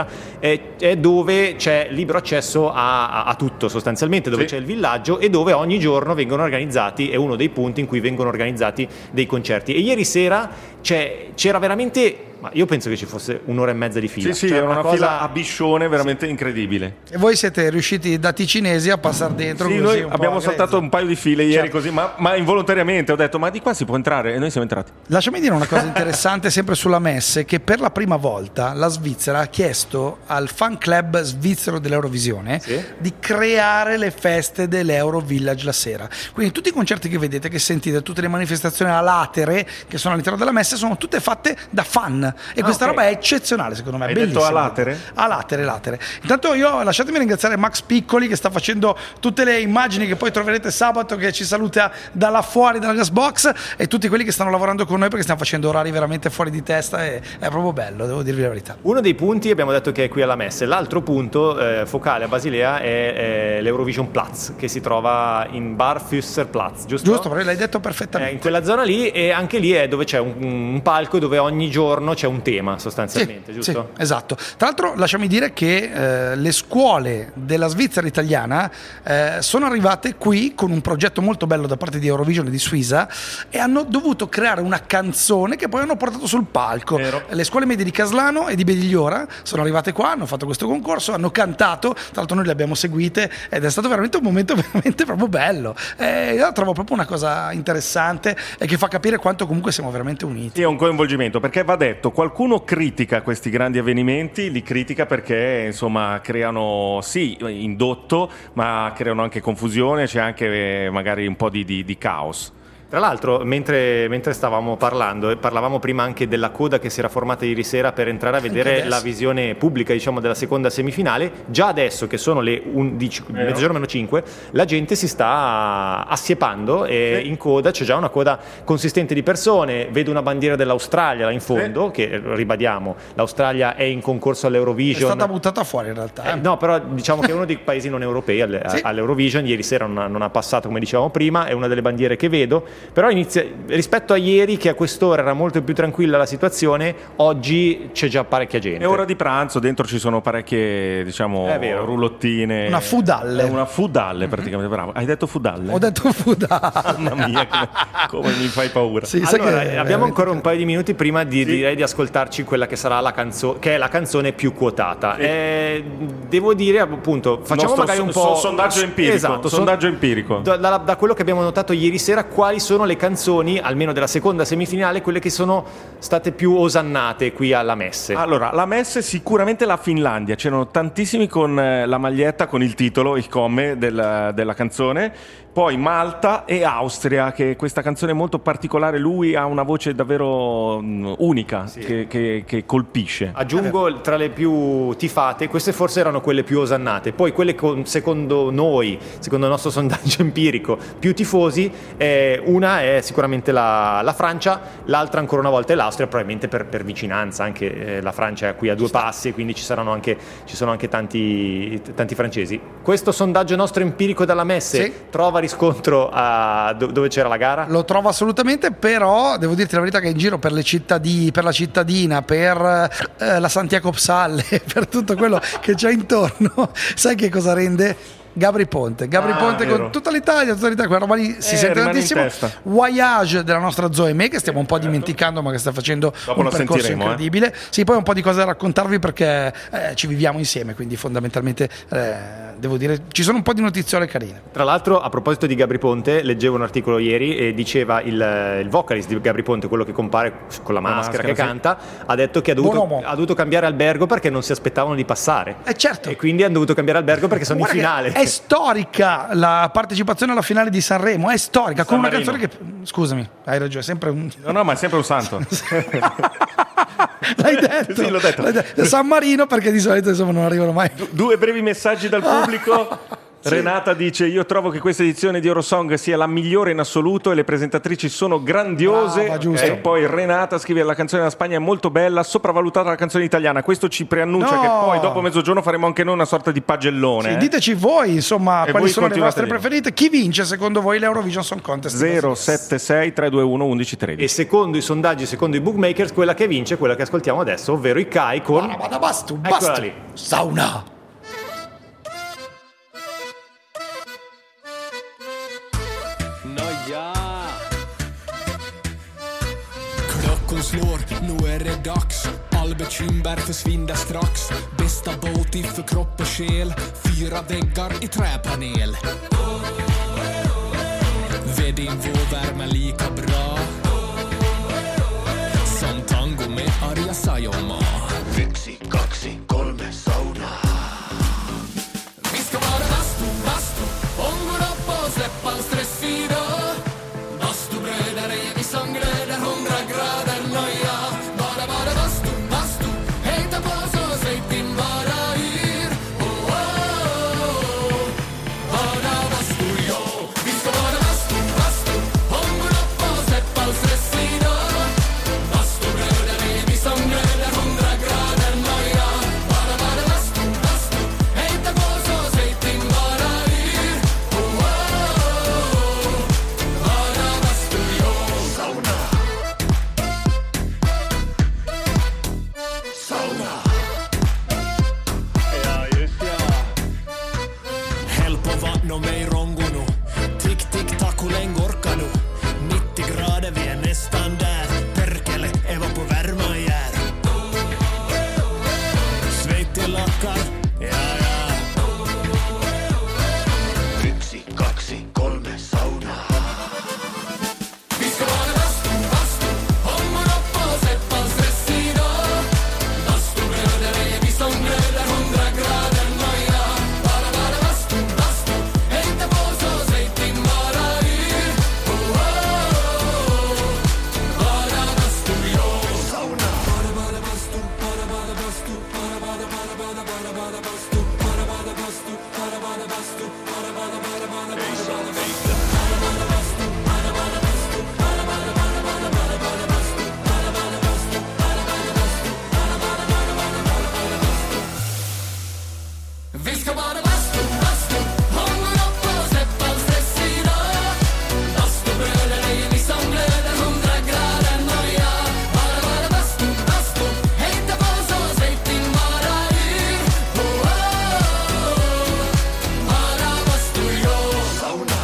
è dove c'è libero accesso a tutto sostanzialmente, dove c'è il villaggio e dove ogni giorno vengono organizzati, è uno dei punti in cui vengono organizzati dei concerti. E ieri sera c'era veramente, ma io penso che ci fosse un'ora e mezza di fila. Sì, era una fila a biscione veramente incredibile. E voi siete riusciti da ticinesi a passare dentro? Sì, così noi abbiamo saltato un paio di file ieri così, ma involontariamente ho detto, ma di qua si può entrare? E noi siamo entrati. Lasciami dire una cosa interessante sempre sulla Messe, che per la prima volta la Svizzera ha chiesto al fan club svizzero dell'Eurovisione di creare le feste dell'Euro Village la sera. Quindi tutti i concerti che vedete, che sentite, tutte le manifestazioni a latere che sono all'interno della Messe sono tutte fatte da fan. E questa roba è eccezionale, secondo me. Hai bellissima. detto a latere? A latere. Intanto lasciatemi ringraziare Max Piccoli, che sta facendo tutte le immagini che poi troverete sabato, che ci saluta da là fuori dalla Gasbox, e tutti quelli che stanno lavorando con noi, perché stiamo facendo orari veramente fuori di testa e è proprio bello, devo dirvi la verità. Uno dei punti abbiamo detto che è qui alla Messe, l'altro punto focale a Basilea è l'Eurovision Platz, che si trova in Bar Fusserplatz, giusto? Giusto, l'hai detto perfettamente. In quella zona lì, e anche lì è dove c'è un palco dove ogni giorno c'è un tema sostanzialmente, giusto? Sì, esatto. Tra l'altro lasciami dire che le scuole della Svizzera italiana sono arrivate qui con un progetto molto bello da parte di Eurovision e di Suiza, e hanno dovuto creare una canzone che poi hanno portato sul palco. Vero. Le scuole medie di Caslano e di Bedigliora sono arrivate qua, hanno fatto questo concorso, hanno cantato, tra l'altro noi le abbiamo seguite ed è stato veramente un momento veramente proprio bello. Io la trovo proprio una cosa interessante e che fa capire quanto comunque siamo veramente uniti. Sì, è un coinvolgimento, perché va detto, qualcuno critica questi grandi avvenimenti, li critica perché insomma creano indotto, ma creano anche confusione, c'è anche magari un po' di caos. Tra l'altro, mentre stavamo parlavamo prima anche della coda che si era formata ieri sera per entrare a vedere la visione pubblica, diciamo, della seconda semifinale. Già adesso, che sono le 11, mezzogiorno meno 5, la gente si sta assiepando e in coda c'è già una coda consistente di persone. Vedo una bandiera dell'Australia là in fondo, che ribadiamo, l'Australia è in concorso all'Eurovision. È stata buttata fuori in realtà. No, però diciamo che è uno dei paesi non europei all'Eurovision. Ieri sera non ha passato, come dicevamo prima, è una delle bandiere che vedo. Però rispetto a ieri, che a quest'ora era molto più tranquilla la situazione, oggi c'è già parecchia gente. È ora di pranzo, dentro ci sono parecchie, diciamo, roulottine. Una fudalle. Una fudalle praticamente, bravo. Hai detto fudalle? Ho detto fudalle. Mamma mia, come mi fai paura. Sì, allora, abbiamo ancora un paio di minuti prima direi di ascoltarci quella che sarà la canzone, che è la canzone più quotata. Devo dire, appunto, facciamo magari un po' sondaggio empirico. Esatto, sondaggio empirico. Da quello che abbiamo notato ieri sera, quali sono le canzoni, almeno della seconda semifinale, quelle che sono state più osannate qui alla Messe? Allora, la Messe sicuramente la Finlandia, c'erano tantissimi con la maglietta con il titolo, il come della canzone. Poi Malta e Austria, che questa canzone è molto particolare, lui ha una voce davvero unica, che colpisce. Aggiungo, tra le più tifate, queste forse erano quelle più osannate, poi quelle secondo noi, secondo il nostro sondaggio empirico, più tifosi, una è sicuramente la Francia, l'altra ancora una volta è l'Austria, probabilmente per vicinanza, anche la Francia è qui a due passi, quindi ci sono anche tanti francesi. Questo sondaggio nostro empirico dalla Messe trova riscontro dove c'era la gara? Lo trovo assolutamente, però devo dirti la verità che in giro per la cittadina, per la Santiago Psalle, per tutto quello che c'è intorno, sai che cosa rende? Gabri Ponte con tutta l'Italia, quella roba lì si sente tantissimo. Voyage della nostra Zoe May, che stiamo un po' dimenticando, ma che sta facendo un percorso incredibile. Sì, poi un po' di cose da raccontarvi perché ci viviamo insieme, quindi fondamentalmente devo dire ci sono un po' di notiziole carine. Tra l'altro, a proposito di Gabri Ponte, leggevo un articolo ieri e diceva il vocalist di Gabri Ponte, quello che compare con la maschera che canta, ha detto che ha dovuto cambiare albergo perché non si aspettavano di passare. Certo. E quindi hanno dovuto cambiare albergo perché sono in finale. È storica la partecipazione alla finale di Sanremo, è storica, con una canzone che... Scusami, hai ragione, è sempre un... No, ma è sempre un santo. L'hai detto? Sì, l'ho detto. San Marino, perché di solito insomma non arrivano mai. Due brevi messaggi dal pubblico. Sì. Renata dice: io trovo che questa edizione di Eurosong sia la migliore in assoluto e le presentatrici sono grandiose. E poi Renata scrive: la canzone della Spagna è molto bella, sopravvalutata la canzone italiana. Questo ci preannuncia che poi dopo mezzogiorno faremo anche noi una sorta di pagellone. Sì, diteci voi insomma quali sono le vostre preferite. Chi vince secondo voi l'Eurovision Song Contest? 076 321 1113. E secondo i sondaggi, secondo i bookmakers, quella che vince è quella che ascoltiamo adesso, ovvero i Kai con Bastu Sauna. Klockan slår, nu är det dags. All bekymmer försvinner strax. Bästa Boti för kropp och själ. 4 väggar i träpanel. Vedin får värma lika bra som tango med Arja Saijonmaa. 1, 2, 3 sauna. Vi ska vara bastu. Ångår upp och släpp all stress idag. Bastubröder är vi som glöder 100 grader noja. Bara bastu. Hejta på så säg din bara yr. Bara bastu, jo. Vi ska vara bastu. Ångår upp och släpp all stress idag. Bastubröder är vi som glöder 100 grader noja. Bara bastu. Hejta på så säg din bara yr. Bara bastu, jo. Sauna. Ja, just ja. Häll på vatten och mig rongono. Tick, tack, hur länge orkar du? 90 grader, vi är nästan där. Perkele, Eva på värma jär. Sveitti lakkar, ja. 1, 2, 3 sauna. Vi ska vara bastu. Ångår upp och släpp all stress idag. Bastubröder är vi som glöder 100 grader noja. Bara bastu. Hejta på så säg din bara yr. Bara bastu, jo. Sauna. Bara bastu. Bara bastu. Vi ska vara bastu. Ångår upp och släpp all stress idag. Bastubröder är vi som glöder 100 grader noja. Bara bastu. Hejta på så säg din bara yr. Bara bastu, jo. Sauna.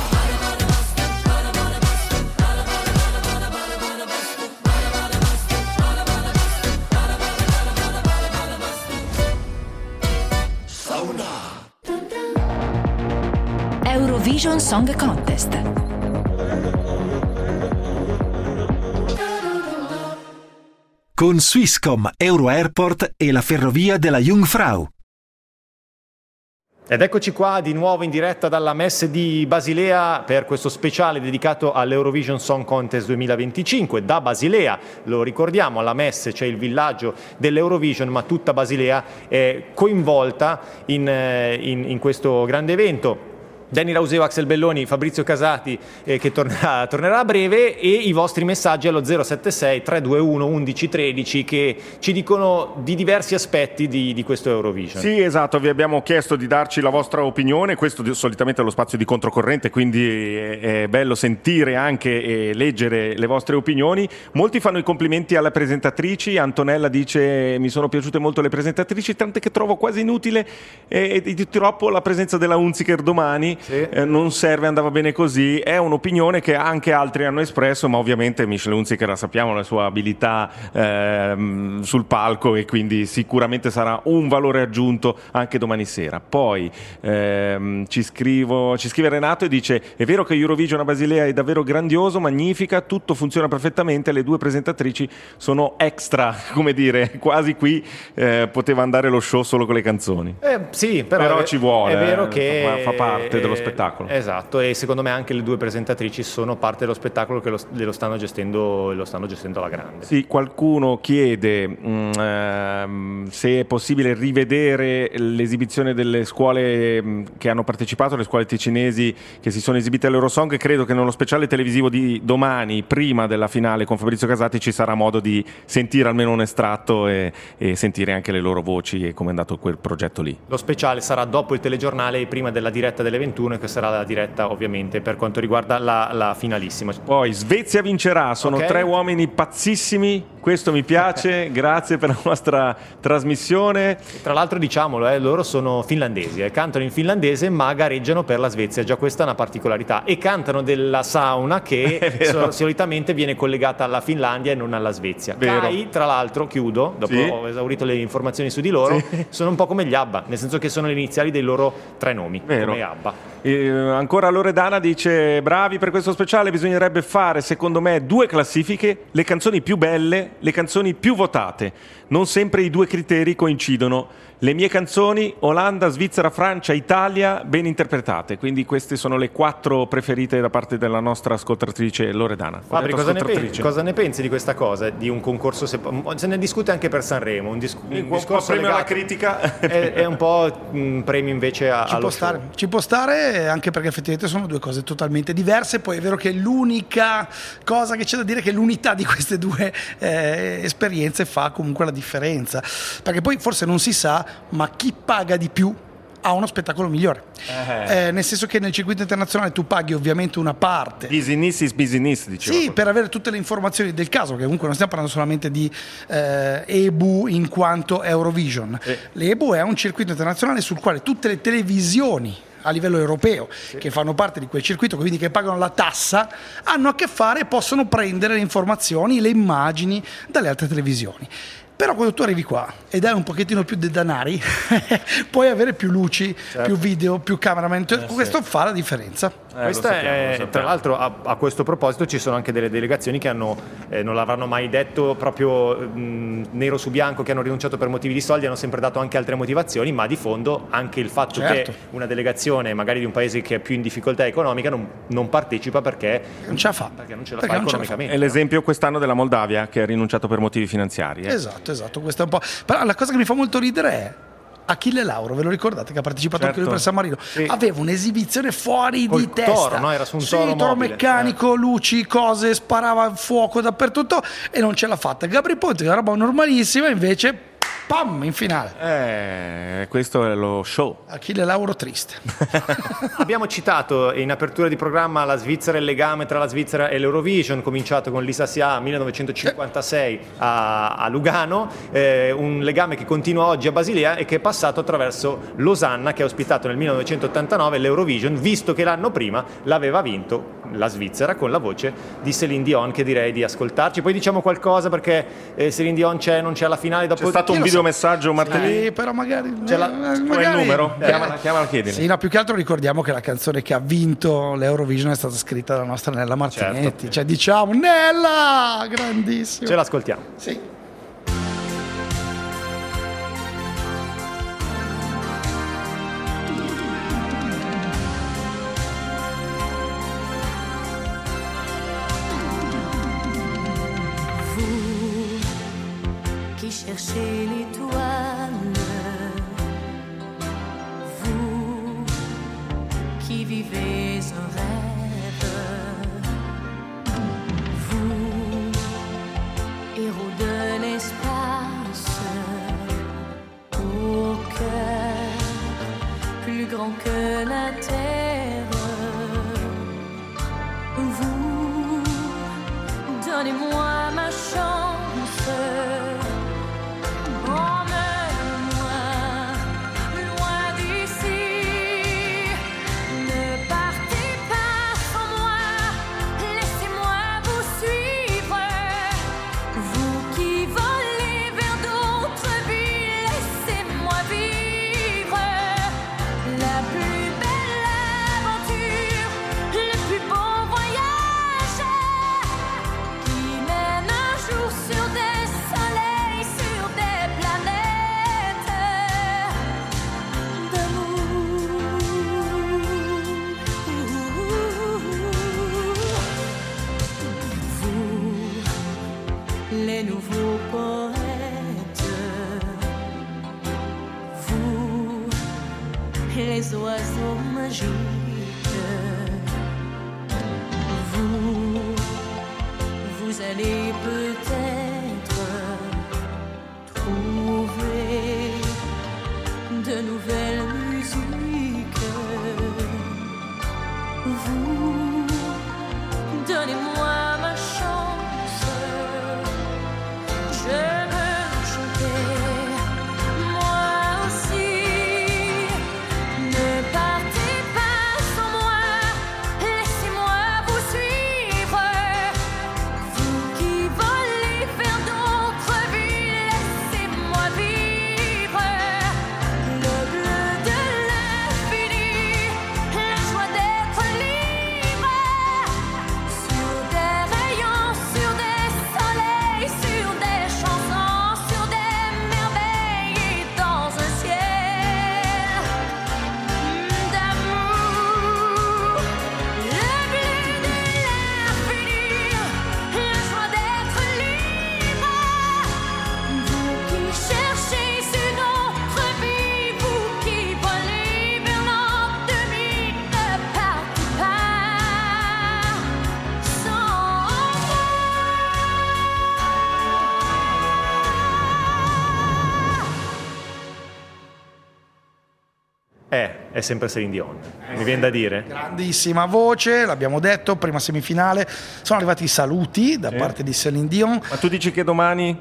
Sauna. Eurovision Song Contest. Con Swisscom, Euro Airport e la ferrovia della Jungfrau. Ed eccoci qua di nuovo in diretta dalla Messe di Basilea per questo speciale dedicato all'Eurovision Song Contest 2025. Da Basilea, lo ricordiamo, alla Messe c'è il villaggio dell'Eurovision, ma tutta Basilea è coinvolta in questo grande evento. Danny Rauseo, Axel Belloni, Fabrizio Casati che tornerà a breve, e i vostri messaggi allo 076 321 1113 che ci dicono di diversi aspetti di questo Eurovision. Sì, esatto, vi abbiamo chiesto di darci la vostra opinione, questo solitamente è lo spazio di controcorrente, quindi è bello sentire anche e leggere le vostre opinioni. Molti fanno i complimenti alle presentatrici, Antonella dice mi sono piaciute molto le presentatrici, tante che trovo quasi inutile e di troppo la presenza della Hunziker domani. Sì. Non serve, andava bene così. È un'opinione che anche altri hanno espresso, ma ovviamente Michelle Hunziker la sappiamo, la sua abilità sul palco, e quindi sicuramente sarà un valore aggiunto anche domani sera. Poi ci scrive Renato e dice è vero che Eurovision a Basilea è davvero grandioso, magnifica, tutto funziona perfettamente, le due presentatrici sono extra, come dire, quasi qui poteva andare lo show solo con le canzoni. Sì, però ci vuole, è vero che fa parte dello spettacolo. Esatto, e secondo me anche le due presentatrici sono parte dello spettacolo che lo stanno gestendo alla grande. Sì, qualcuno chiede se è possibile rivedere l'esibizione delle scuole che hanno partecipato, le scuole ticinesi che si sono esibite all'Eurosong. Credo che nello speciale televisivo di domani, prima della finale con Fabrizio Casati, ci sarà modo di sentire almeno un estratto e sentire anche le loro voci e come è andato quel progetto lì. Lo speciale sarà dopo il telegiornale e prima della diretta delle 21, che sarà la diretta ovviamente per quanto riguarda la finalissima. Poi Svezia vincerà, sono 3 uomini pazzissimi, questo mi piace. Grazie per la nostra trasmissione. Tra l'altro diciamolo, loro sono finlandesi, cantano in finlandese ma gareggiano per la Svezia, già questa è una particolarità, e cantano della sauna che solitamente viene collegata alla Finlandia e non alla Svezia. Kai, tra l'altro, chiudo, dopo ho esaurito le informazioni su di loro, sono un po' come gli ABBA, nel senso che sono le iniziali dei loro 3 nomi, come ABBA. Ancora Loredana dice bravi per questo speciale, bisognerebbe fare secondo me 2 classifiche, le canzoni più belle, le canzoni più votate, non sempre i 2 criteri coincidono. Le mie canzoni Olanda, Svizzera, Francia, Italia ben interpretate, quindi queste sono le 4 preferite da parte della nostra ascoltatrice Loredana. Fabri, cosa ne pensi di questa cosa, di un concorso se ne discute anche per Sanremo, un discorso premio alla critica è un po' un premio invece allo show. Ci può stare, anche perché effettivamente sono 2 cose totalmente diverse. Poi è vero che l'unica cosa che c'è da dire è che l'unità di queste 2 esperienze fa comunque la differenza, perché poi forse non si sa, ma chi paga di più ha uno spettacolo migliore, nel senso che nel circuito internazionale tu paghi ovviamente una parte. Business is business, diciamo. Sì, per avere tutte le informazioni del caso, che comunque non stiamo parlando solamente di EBU in quanto Eurovision. L'EBU è un circuito internazionale sul quale tutte le televisioni a livello europeo che fanno parte di quel circuito, quindi che pagano la tassa, hanno a che fare e possono prendere le informazioni, le immagini dalle altre televisioni. Però quando tu arrivi qua e dai un pochettino più di denari puoi avere più luci, più video, più cameraman, questo fa la differenza. Sappiamo. Tra l'altro a questo proposito ci sono anche delle delegazioni che non l'avranno mai detto proprio nero su bianco, che hanno rinunciato per motivi di soldi, hanno sempre dato anche altre motivazioni, ma di fondo anche il fatto che una delegazione magari di un paese che è più in difficoltà economica non partecipa perché non ce la fa economicamente. È l'esempio quest'anno della Moldavia, che ha rinunciato per motivi finanziari. Esatto, questo è un po'. Però la cosa che mi fa molto ridere è Achille Lauro, ve lo ricordate che ha partecipato anche lui per San Marino? Aveva un'esibizione fuori di testa. Toro, no? Era su un toro toro meccanico, luci, cose, sparava fuoco dappertutto e non ce l'ha fatta. Gabri Ponte, una roba normalissima, invece pam, in finale. Questo è lo show. Achille Lauro triste. Abbiamo citato in apertura di programma la Svizzera e il legame tra la Svizzera e l'Eurovision, cominciato con Lisa Sia 1956 a Lugano, un legame che continua oggi a Basilea e che è passato attraverso Losanna, che ha ospitato nel 1989 l'Eurovision, visto che l'anno prima l'aveva vinto la Svizzera con la voce di Céline Dion, che direi di ascoltarci. Poi diciamo qualcosa, perché Céline Dion non c'è alla finale. Dopo c'è stato un videomessaggio martedì. Sì, però magari il numero, chiamala, chiedili. Sì, no, più che altro ricordiamo che la canzone che ha vinto l'Eurovision è stata scritta dalla nostra Nella Martinetti, cioè diciamo Nella, grandissimo. Ce l'ascoltiamo. Sì. Cherchez l'étoile, vous qui qui vivez un rêve. Vous, héros de l'espace, au cœur plus grand que la terre. Vous, donnez-moi ma chance. Emmène-moi loin d'ici. Ne partez pas sans moi. Laissez-moi vous suivre. Vous qui volez vers d'autres villes, laissez-moi vivre la plus belle aventure, le plus beau voyage qui mène un jour sur des soleils, sur des planètes d'amour. Vous, les nouveaux poètes, vous, les oiseaux magiques, vous allez peut-être trouver de nouvelles musiques. Vous, donnez-moi ma chance. Je veux chanter, moi aussi. Ne partez pas sans moi, laissez-moi vous suivre. Vous qui volez vers d'autres villes, laissez-moi vivre le bleu de l'infini, la joie d'être libre. Sur des rayons, sur des soleils, sur des chansons, sur des merveilles et dans un ciel d'amour. Le bleu de l'infini, la joie d'être libre. Vous qui cherchez une autre vie, vous qui volez vers l'an 2000, ne partez pas sans È sempre Céline Dion, mi viene da dire. Grandissima voce, l'abbiamo detto, prima semifinale. Sono arrivati i saluti da parte di Céline Dion. Ma tu dici che domani?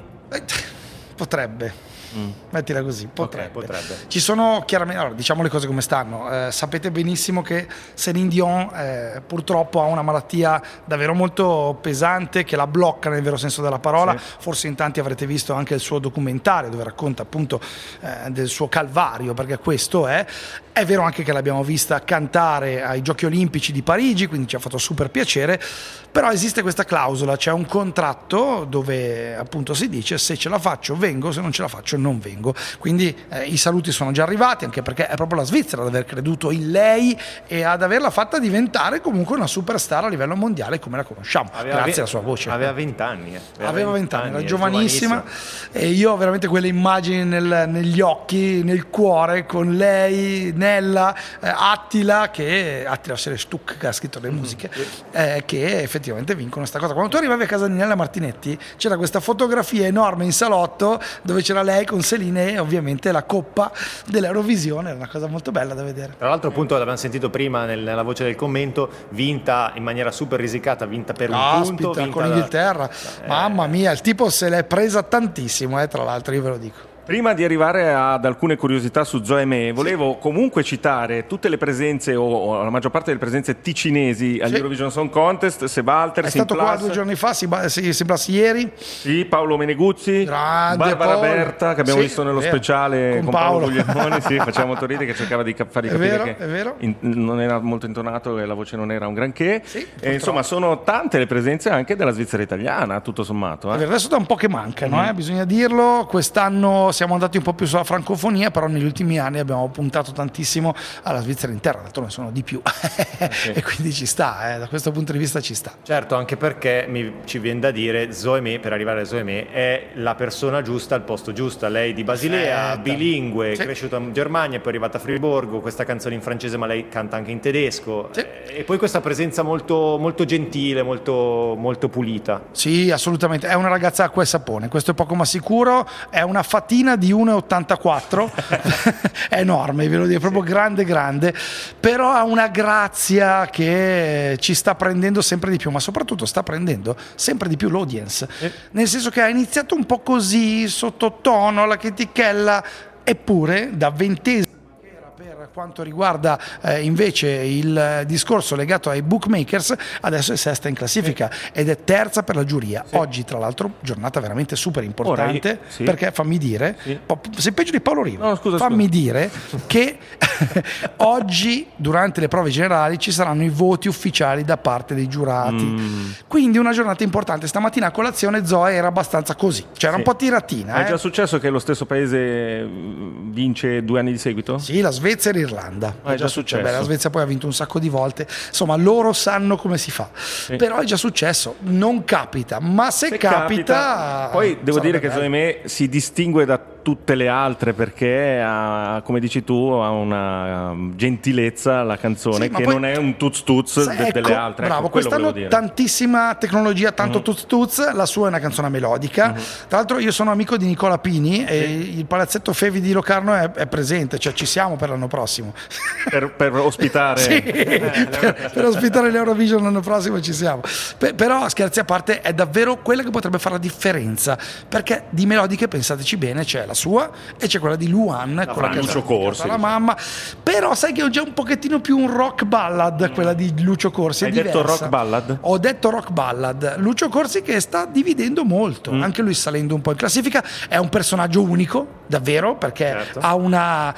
Potrebbe. Mettila così, potrebbe. Potrebbe. Ci sono chiaramente, allora, diciamo le cose come stanno. Sapete benissimo che Céline Dion purtroppo ha una malattia davvero molto pesante che la blocca nel vero senso della parola. Sì. Forse in tanti avrete visto anche il suo documentario dove racconta appunto del suo calvario, perché questo è. È vero anche che l'abbiamo vista cantare ai Giochi Olimpici di Parigi, quindi ci ha fatto super piacere, però esiste questa clausola, c'è un contratto dove appunto si dice: se ce la faccio vengo, se non ce la faccio non vengo. Quindi i saluti sono già arrivati, anche perché è proprio la Svizzera ad aver creduto in lei e ad averla fatta diventare comunque una superstar a livello mondiale come la conosciamo, grazie alla sua voce. Aveva 20 anni. Aveva 20 anni, era giovanissima, e io ho veramente quelle immagini negli occhi, nel cuore, con lei, Nella, Attila Serie Stuck, che ha scritto le musiche, che effettivamente vincono sta cosa. Quando tu arrivavi a casa di Nella Martinetti c'era questa fotografia enorme in salotto dove c'era lei con Céline e ovviamente la coppa dell'Eurovisione, era una cosa molto bella da vedere. Tra l'altro appunto l'abbiamo sentito prima nella voce del commento, vinta in maniera super risicata, vinta per un punto, vinta con l'Inghilterra, mamma mia, il tipo se l'è presa tantissimo, tra l'altro, io ve lo dico. Prima di arrivare ad alcune curiosità su Zoe May, volevo comunque citare tutte le presenze o la maggior parte delle presenze ticinesi agli Eurovision Song Contest. Sebalter, è stato qua 2 giorni fa, Simplas ieri. Sì, Paolo Meneguzzi, grande Barbara Paolo. Berta, che abbiamo visto nello speciale con Paolo Guglielmoni, fa molto molto ridere, che cercava di fargli capire che non era molto intonato e la voce non era un granché. Insomma, sono tante le presenze anche della Svizzera italiana, tutto sommato. Adesso da un po' che mancano, bisogna dirlo. Quest'anno siamo andati un po' più sulla francofonia, però negli ultimi anni abbiamo puntato tantissimo alla Svizzera interna, d'altronde sono di più e quindi ci sta, da questo punto di vista ci sta. Certo, anche perché ci viene da dire Zoe, per arrivare a Zoe è la persona giusta al posto giusto. Lei di Basilea, bilingue, cresciuta in Germania, poi è arrivata a Friburgo, questa canzone in francese ma lei canta anche in tedesco, e poi questa presenza molto, molto gentile, molto, molto pulita. Sì, assolutamente, è una ragazza acqua e sapone, questo è poco ma sicuro. È una fatina di 1,84 è enorme, ve lo dico, è proprio grande, però ha una grazia che ci sta prendendo sempre di più, ma soprattutto sta prendendo sempre di più l'audience, nel senso che ha iniziato un po' così, sottotono, la chetichella, eppure da 20esimo per quanto riguarda invece il discorso legato ai bookmakers, adesso è sesta in classifica ed è terza per la giuria. Oggi tra l'altro giornata veramente super importante, perché fammi dire, sei peggio di Paolo Riva, fammi dire che oggi durante le prove generali ci saranno i voti ufficiali da parte dei giurati, quindi una giornata importante. Stamattina a colazione Zoe era abbastanza così, c'era un po' tiratina. È già successo che lo stesso paese vince 2 anni di seguito? Sì, la Svezia e l'Irlanda. È già successo. Beh, la Svezia poi ha vinto un sacco di volte, insomma loro sanno come si fa, però è già successo, non capita, ma se capita poi devo dire che secondo me si distingue da tutte le altre perché ha, come dici tu, ha una gentilezza la canzone, che non è un tuz delle altre. Bravo, quest'anno tantissima tecnologia, tanto tuz, la sua è una canzone melodica. Tra l'altro io sono amico di Nicola Pini e il palazzetto Fevi di Locarno è presente, cioè ci siamo per l'anno prossimo. Per ospitare per ospitare l'Eurovision l'anno prossimo ci siamo. Però scherzi a parte, è davvero quella che potrebbe fare la differenza, perché di melodiche, pensateci bene, c'è la sua e c'è quella di Luan, quella che Lucio Corsi, la mamma, però sai che ho già un pochettino più un rock ballad, quella di Lucio Corsi. Hai detto rock ballad? Ho detto rock ballad. Lucio Corsi che sta dividendo molto, anche lui salendo un po' in classifica, è un personaggio unico davvero, perché ha una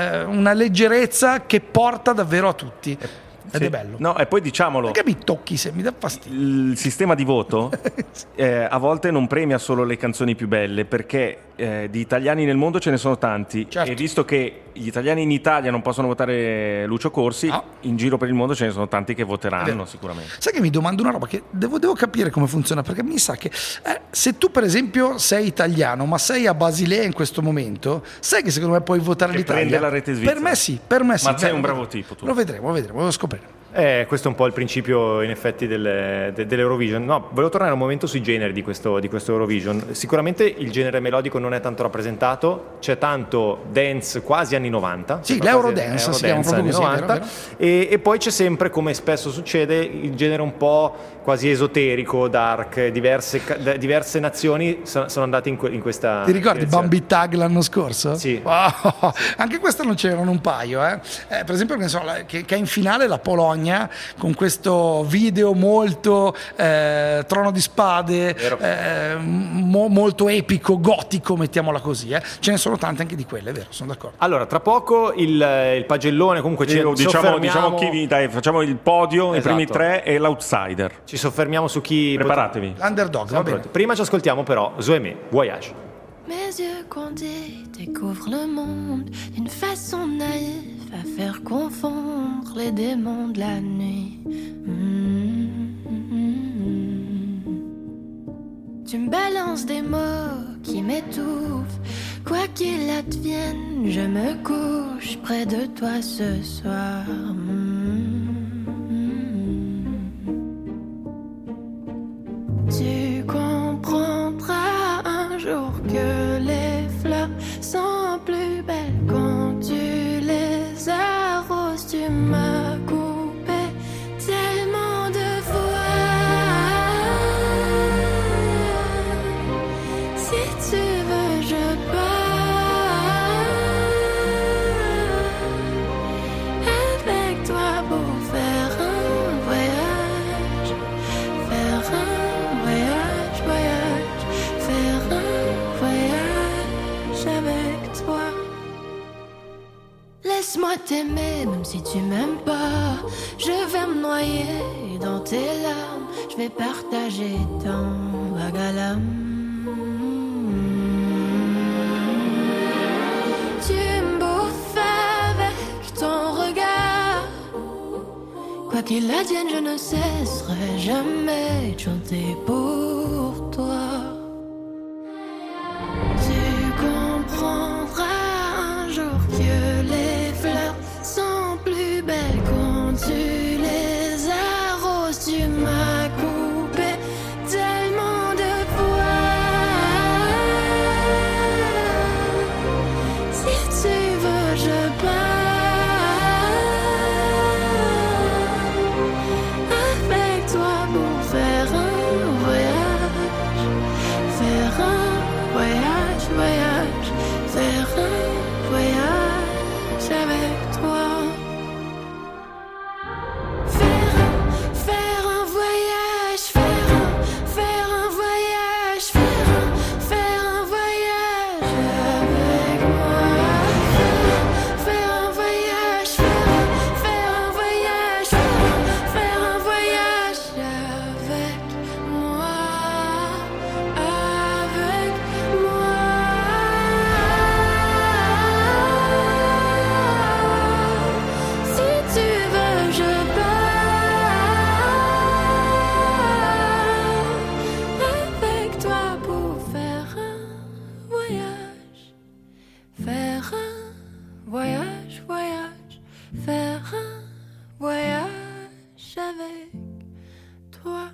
leggerezza che porta davvero a tutti. Ed è bello. No, e poi diciamolo, perché mi tocchi se mi dà fastidio. Il sistema di voto a volte non premia solo le canzoni più belle, perché di italiani nel mondo ce ne sono tanti, e visto che gli italiani in Italia non possono votare Lucio Corsi, in giro per il mondo ce ne sono tanti che voteranno sicuramente. Sai che mi domando una roba che devo capire come funziona, perché mi sa che se tu per esempio sei italiano ma sei a Basilea in questo momento, sai che secondo me puoi votare che l'Italia. Prende la rete svizzera. Per me sì. Ma sei un bravo tipo tu. Lo vedremo, lo scoprire. Questo è un po' il principio in effetti dell'Eurovision. No, volevo tornare un momento sui generi di questo Eurovision. Sicuramente il genere melodico non è tanto rappresentato, c'è tanto dance quasi anni 90. Sì, l'Eurodance si chiama proprio così, 90, vero? E poi c'è sempre, come spesso succede, il genere un po' quasi esoterico, dark. Diverse nazioni sono andate in questa Ti ricordi direzione. Bambi Tag l'anno scorso? Sì. Wow. Anche quest'anno c'erano un paio. Per esempio che è in finale la Polonia, con questo video molto Trono di Spade, molto epico, gotico, mettiamola così. Ce ne sono tante anche di quelle, è vero, sono d'accordo. Allora, tra poco il pagellone, comunque diciamo chi, dai, facciamo il podio, i primi 3 e l'outsider. Ci soffermiamo su chi... Preparatevi. L'underdog, va bene. Prima ci ascoltiamo però Zoé, Voyage. Mes yeux condés découvrent le monde d'une façon naïve à faire confondre les démons de la nuit. Tu me balances des mots qui m'étouffent. Quoi qu'il advienne, je me couche près de toi ce soir. Tu comprendras un jour que les fleurs sont plus belles quand tu les arroses. Tu m'as coupé tellement de fois. Si tu veux, je pars avec toi pour faire un voyage. Faire un voyage, faire un voyage avec toi. Laisse-moi t'aimer même si tu m'aimes pas. Je vais me noyer dans tes larmes. Je vais partager ton vague à l'âme. qu'il advienne, je ne cesserai jamais de chanter pour toi. Tu comprendras un jour que les fleurs sont plus belles quand tu les arroses. Tu m'as coupé tellement de fois. Si tu veux, je pars avec toi pour faire un voyage, faire un voyage, voyage, faire un voyage avec toi. Faire un voyage, faire un voyage, faire un voyage avec moi. Faire un voyage, faire un voyage, faire un voyage avec moi, avec moi. Si tu veux, je pars avec toi pour faire un voyage, faire un voyage, voyage, faire un voyage avec toi.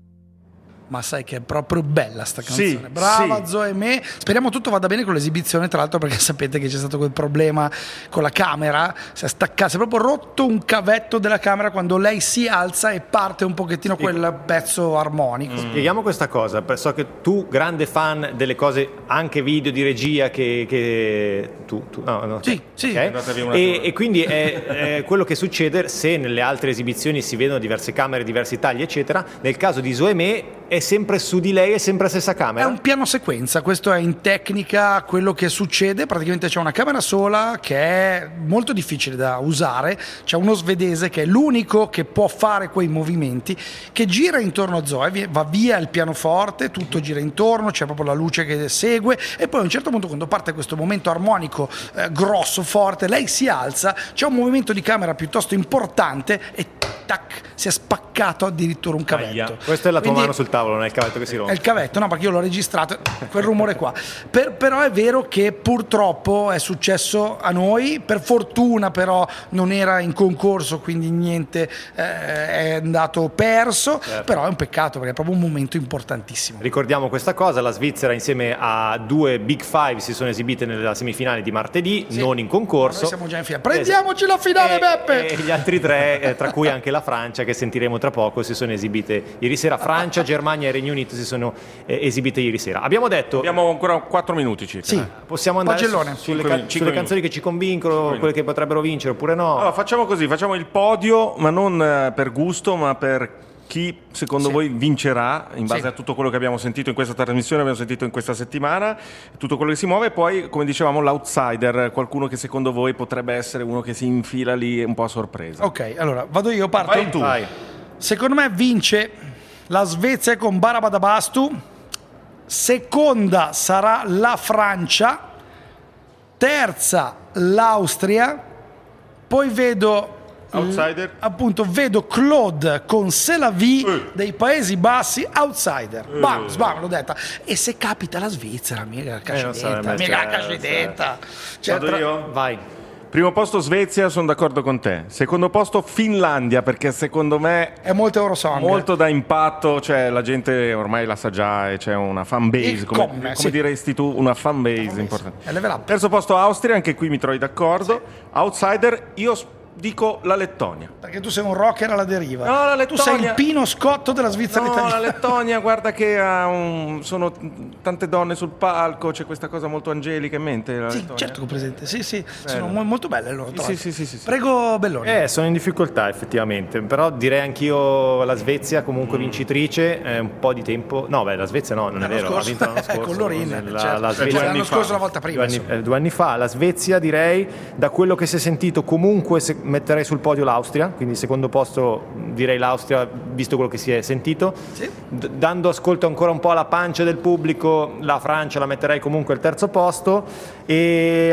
Ma sai che è proprio bella sta canzone. Sì, Brava sì. Zoe Me. Speriamo tutto vada bene con l'esibizione, tra l'altro, perché sapete che c'è stato quel problema con la camera. Si è staccato, si è proprio rotto un cavetto della camera quando lei si alza e parte un pochettino quel pezzo armonico. Spieghiamo questa cosa, so che tu, grande fan delle cose anche video di regia, che tu no. Sì, sì. Ok? Andate via un attimo. E quindi è quello che succede se nelle altre esibizioni si vedono diverse camere, diversi tagli, eccetera. Nel caso di Zoe Me è sempre su di lei, è sempre la stessa È camera. un piano sequenza, questo è in tecnica quello che succede. Praticamente c'è una camera sola che è molto difficile da usare, c'è uno svedese che è l'unico che può fare quei movimenti, che gira intorno a Zoe, va via il pianoforte, tutto gira intorno, c'è proprio la luce che segue, e poi a un certo punto, quando parte questo momento armonico grosso, forte, lei si alza, c'è un movimento di camera piuttosto importante e tac, si è spaccato addirittura un cavetto. Questa è la tua Quindi- mano sul tavolo, non è il cavetto che si È rompe. il cavetto, no, perché io l'ho registrato, quel rumore qua. Però è vero che purtroppo è successo a noi, per fortuna però non era in concorso, quindi niente è andato perso, Certo. però è un peccato perché è proprio un momento importantissimo. Ricordiamo questa cosa, la Svizzera insieme a due Big Five si sono esibite nella semifinale di martedì, Sì. non in concorso. Noi siamo già in fila. Prendiamoci la finale, Beppe! E gli altri tre, tra cui anche la Francia, che sentiremo tra poco, si sono esibite ieri sera. Francia, Germania e Regno Unito si sono esibite ieri sera. Abbiamo detto... Abbiamo ancora 4 minuti circa. Sì. Possiamo andare Pagellone. sulle Cinque canzoni che ci convincono, quelle che potrebbero vincere oppure no. Allora, facciamo così, facciamo il podio, ma non per gusto, ma per chi secondo voi vincerà in base Sì. a tutto quello che abbiamo sentito in questa trasmissione, abbiamo sentito in questa settimana, tutto quello che si muove, e poi, come dicevamo, l'outsider, qualcuno che secondo voi potrebbe essere uno che si infila lì un po' a sorpresa. Ok, allora vado io, parto. Vai tu. Vai. Secondo me vince la Svezia con Barabadabastu, seconda sarà la Francia, terza l'Austria, poi vedo Outsider? appunto vedo Claude con C'est la vie dei Paesi Bassi, outsider. Bam, sbam, l'ho detta. E se capita la Svizzera, mica non sarebbe cascidetta, mica certo, cascidetta. Cioè, Vado io? Vai. Primo posto Svezia, sono d'accordo con te. Secondo posto Finlandia, perché secondo me è molto Eurosong. molto da impatto, cioè la gente ormai la sa già e c'è una fan base, Il come sì. diresti tu, una fan base importante. È level up. Terzo posto Austria, anche qui mi trovi d'accordo. Outsider, io dico la Lettonia. Perché tu sei un rocker alla deriva. No, la Tu sei il Lettonia- Pino Scotto della Svizzera No, italiana. la Lettonia, guarda che sono tante donne sul palco, c'è questa cosa molto angelica in mente. La Sì, Lettonia. certo che ho presente. Sì, sì, Bello. sono molto belle loro. tra Sì, l'altro. sì. Prego Belloni. Sono in difficoltà effettivamente, però direi anch'io la Svezia comunque vincitrice, un po' di tempo. No, beh, la Svezia no, non è L'anno vero, scorso. ha vinto l'anno scorso. Con Lorin, La certo. Svezia L'anno scorso, la volta prima. 2 anni fa. La Svezia direi, da quello che si è sentito comunque metterei sul podio l'Austria, quindi secondo posto direi l'Austria, visto quello che si è sentito. Sì. Dando ascolto ancora un po' alla pancia del pubblico, la Francia la metterei comunque al terzo posto, e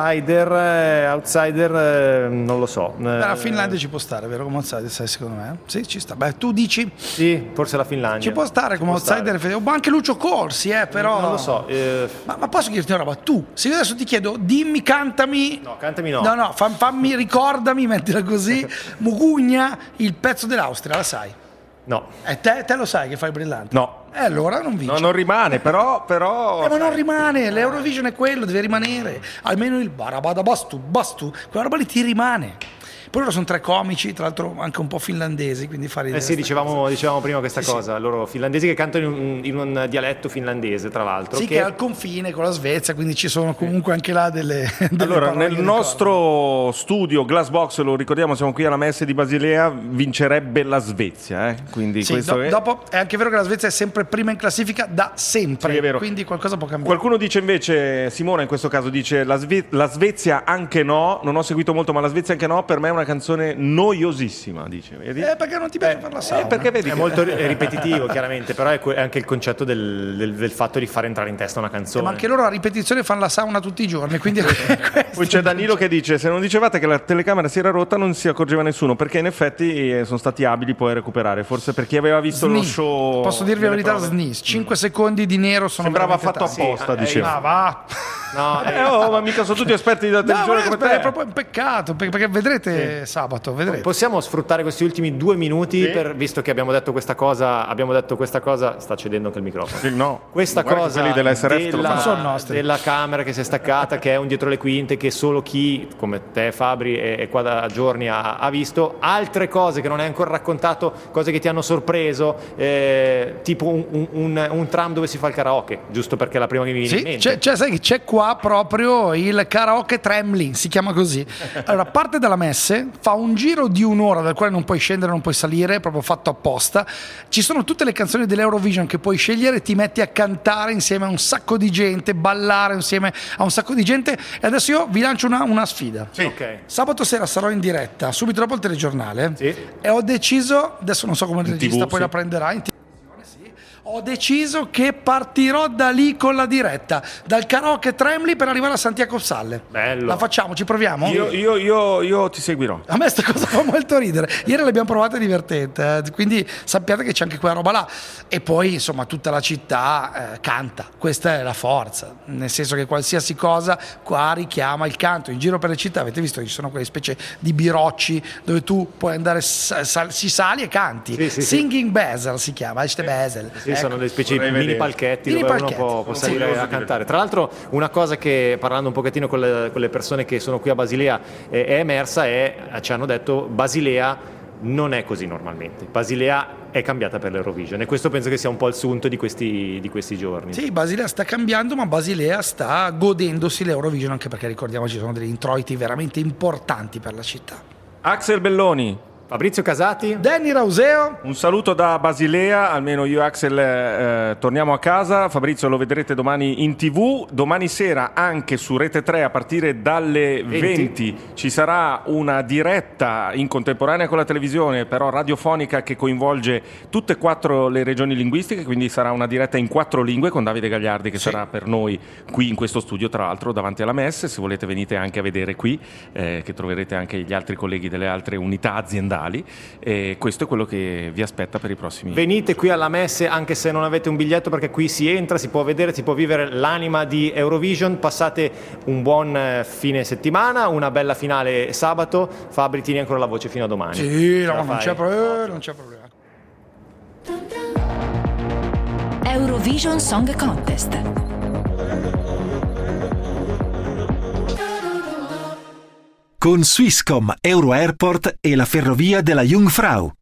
outsider non lo so. La Finlandia ci può stare, vero? Come outsider, sai, secondo me? Sì, ci sta. Beh, tu dici? Sì, forse la Finlandia. Ci può stare come outsider, ma anche Lucio Corsi, però. Non lo so. Ma posso dirti una roba? Tu, se io adesso ti chiedo, dimmi, cantami. No, cantami no. No, fammi, ricordami, mettila così. Mugugna, il pezzo dell'Austria, la sai? No. E te lo sai che fai brillante? No. Allora non vinci. No, non rimane, però ma non rimane, l'Eurovision è quello, deve rimanere. Almeno il barabada bastu, quella roba lì ti rimane. Poi loro sono 3 comici, tra l'altro anche un po' finlandesi, quindi fa ridere. Sì, dicevamo prima questa cosa. Sì. Loro finlandesi che cantano in un dialetto finlandese, tra l'altro. Sì, che è al confine con la Svezia, quindi ci sono comunque anche là delle allora, nel nostro studio Glassbox, lo ricordiamo, siamo qui alla Messe di Basilea, vincerebbe la Svezia. Quindi sì, questo dopo è anche vero che la Svezia è sempre prima in classifica da sempre, sì, è vero. Quindi qualcosa può cambiare. Qualcuno dice invece, Simona in questo caso dice la Svezia anche no, non ho seguito molto, ma la Svezia anche no, per me è una canzone noiosissima, dice. Vedi? Perché non ti piace fare la sauna? Perché vedi è molto ripetitivo, chiaramente, però è anche il concetto del fatto di fare entrare in testa una canzone. Ma anche loro a ripetizione fanno la sauna tutti i giorni, quindi poi c'è Danilo che dice: se non dicevate che la telecamera si era rotta non si accorgeva nessuno, perché in effetti sono stati abili poi a recuperare, forse per chi aveva visto lo show. Posso dirvi la verità, SNIS 5 secondi di nero sono sembrava fatto apposta, diceva. Va. No, ma mica sono tutti esperti da televisione come te. È proprio un peccato, perché vedrete sabato, vedrete. Possiamo sfruttare questi ultimi 2 minuti visto che abbiamo detto questa cosa, sta cedendo anche il microfono. No. Questa cosa della della camera che si è staccata, che è un dietro le quinte, che solo chi come te, Fabri, è qua da giorni ha visto. Altre cose che non hai ancora raccontato, cose che ti hanno sorpreso, tipo un tram dove si fa il karaoke, giusto perché è la prima che mi viene in mente. Sai che c'è qua proprio il karaoke Tremlin, si chiama così. Allora, parte dalla messe, fa un giro di un'ora dal quale non puoi scendere, non puoi salire, è proprio fatto apposta. Ci sono tutte le canzoni dell'Eurovision che puoi scegliere, ti metti a cantare insieme a un sacco di gente, ballare insieme a un sacco di gente. E adesso io vi lancio una sfida. Sì. Okay. Sabato sera sarò in diretta, subito dopo il telegiornale, e ho deciso, adesso non so come il regista poi la prenderà in ho deciso che partirò da lì con la diretta, dal karaoke Tremli per arrivare a Santiago Salle. Bello. La facciamo, ci proviamo? Io ti seguirò. A me sta cosa fa molto ridere. Ieri l'abbiamo provata, è divertente, quindi sappiate che c'è anche quella roba là. E poi insomma tutta la città canta, questa è la forza, nel senso che qualsiasi cosa qua richiama il canto. In giro per le città avete visto che ci sono quelle specie di birocci dove tu puoi andare, si sali e canti. Sì. Singing Basel si chiama, Basel. Sì, sono delle specie di mini palchetti dove uno può salire a cantare. Tra l'altro una cosa che, parlando un pochettino con le persone che sono qui a Basilea, è emersa, ci hanno detto Basilea non è così normalmente. Basilea è cambiata per l'Eurovision e questo penso che sia un po' il sunto di questi giorni. Sì, Basilea sta cambiando, ma Basilea sta godendosi l'Eurovision, anche perché ricordiamoci sono degli introiti veramente importanti per la città. Axel Belloni, Fabrizio Casati, Danny Rauseo. Un saluto da Basilea, almeno io e Axel torniamo a casa. Fabrizio lo vedrete domani in TV, domani sera anche su Rete 3 a partire dalle 20 ci sarà una diretta in contemporanea con la televisione, però radiofonica, che coinvolge tutte e 4 le regioni linguistiche, quindi sarà una diretta in 4 lingue con Davide Gagliardi che sarà per noi qui in questo studio, tra l'altro davanti alla Messe. Se volete venite anche a vedere qui, che troverete anche gli altri colleghi delle altre unità aziendali. E questo è quello che vi aspetta per i prossimi. Venite qui alla Messe anche se non avete un biglietto, perché qui si entra, si può vedere, si può vivere l'anima di Eurovision. Passate un buon fine settimana, una bella finale sabato. Fabri, tieni ancora la voce fino a domani. Sì, non c'è problema. Eurovision Song Contest. Con Swisscom, Euro Airport e la ferrovia della Jungfrau.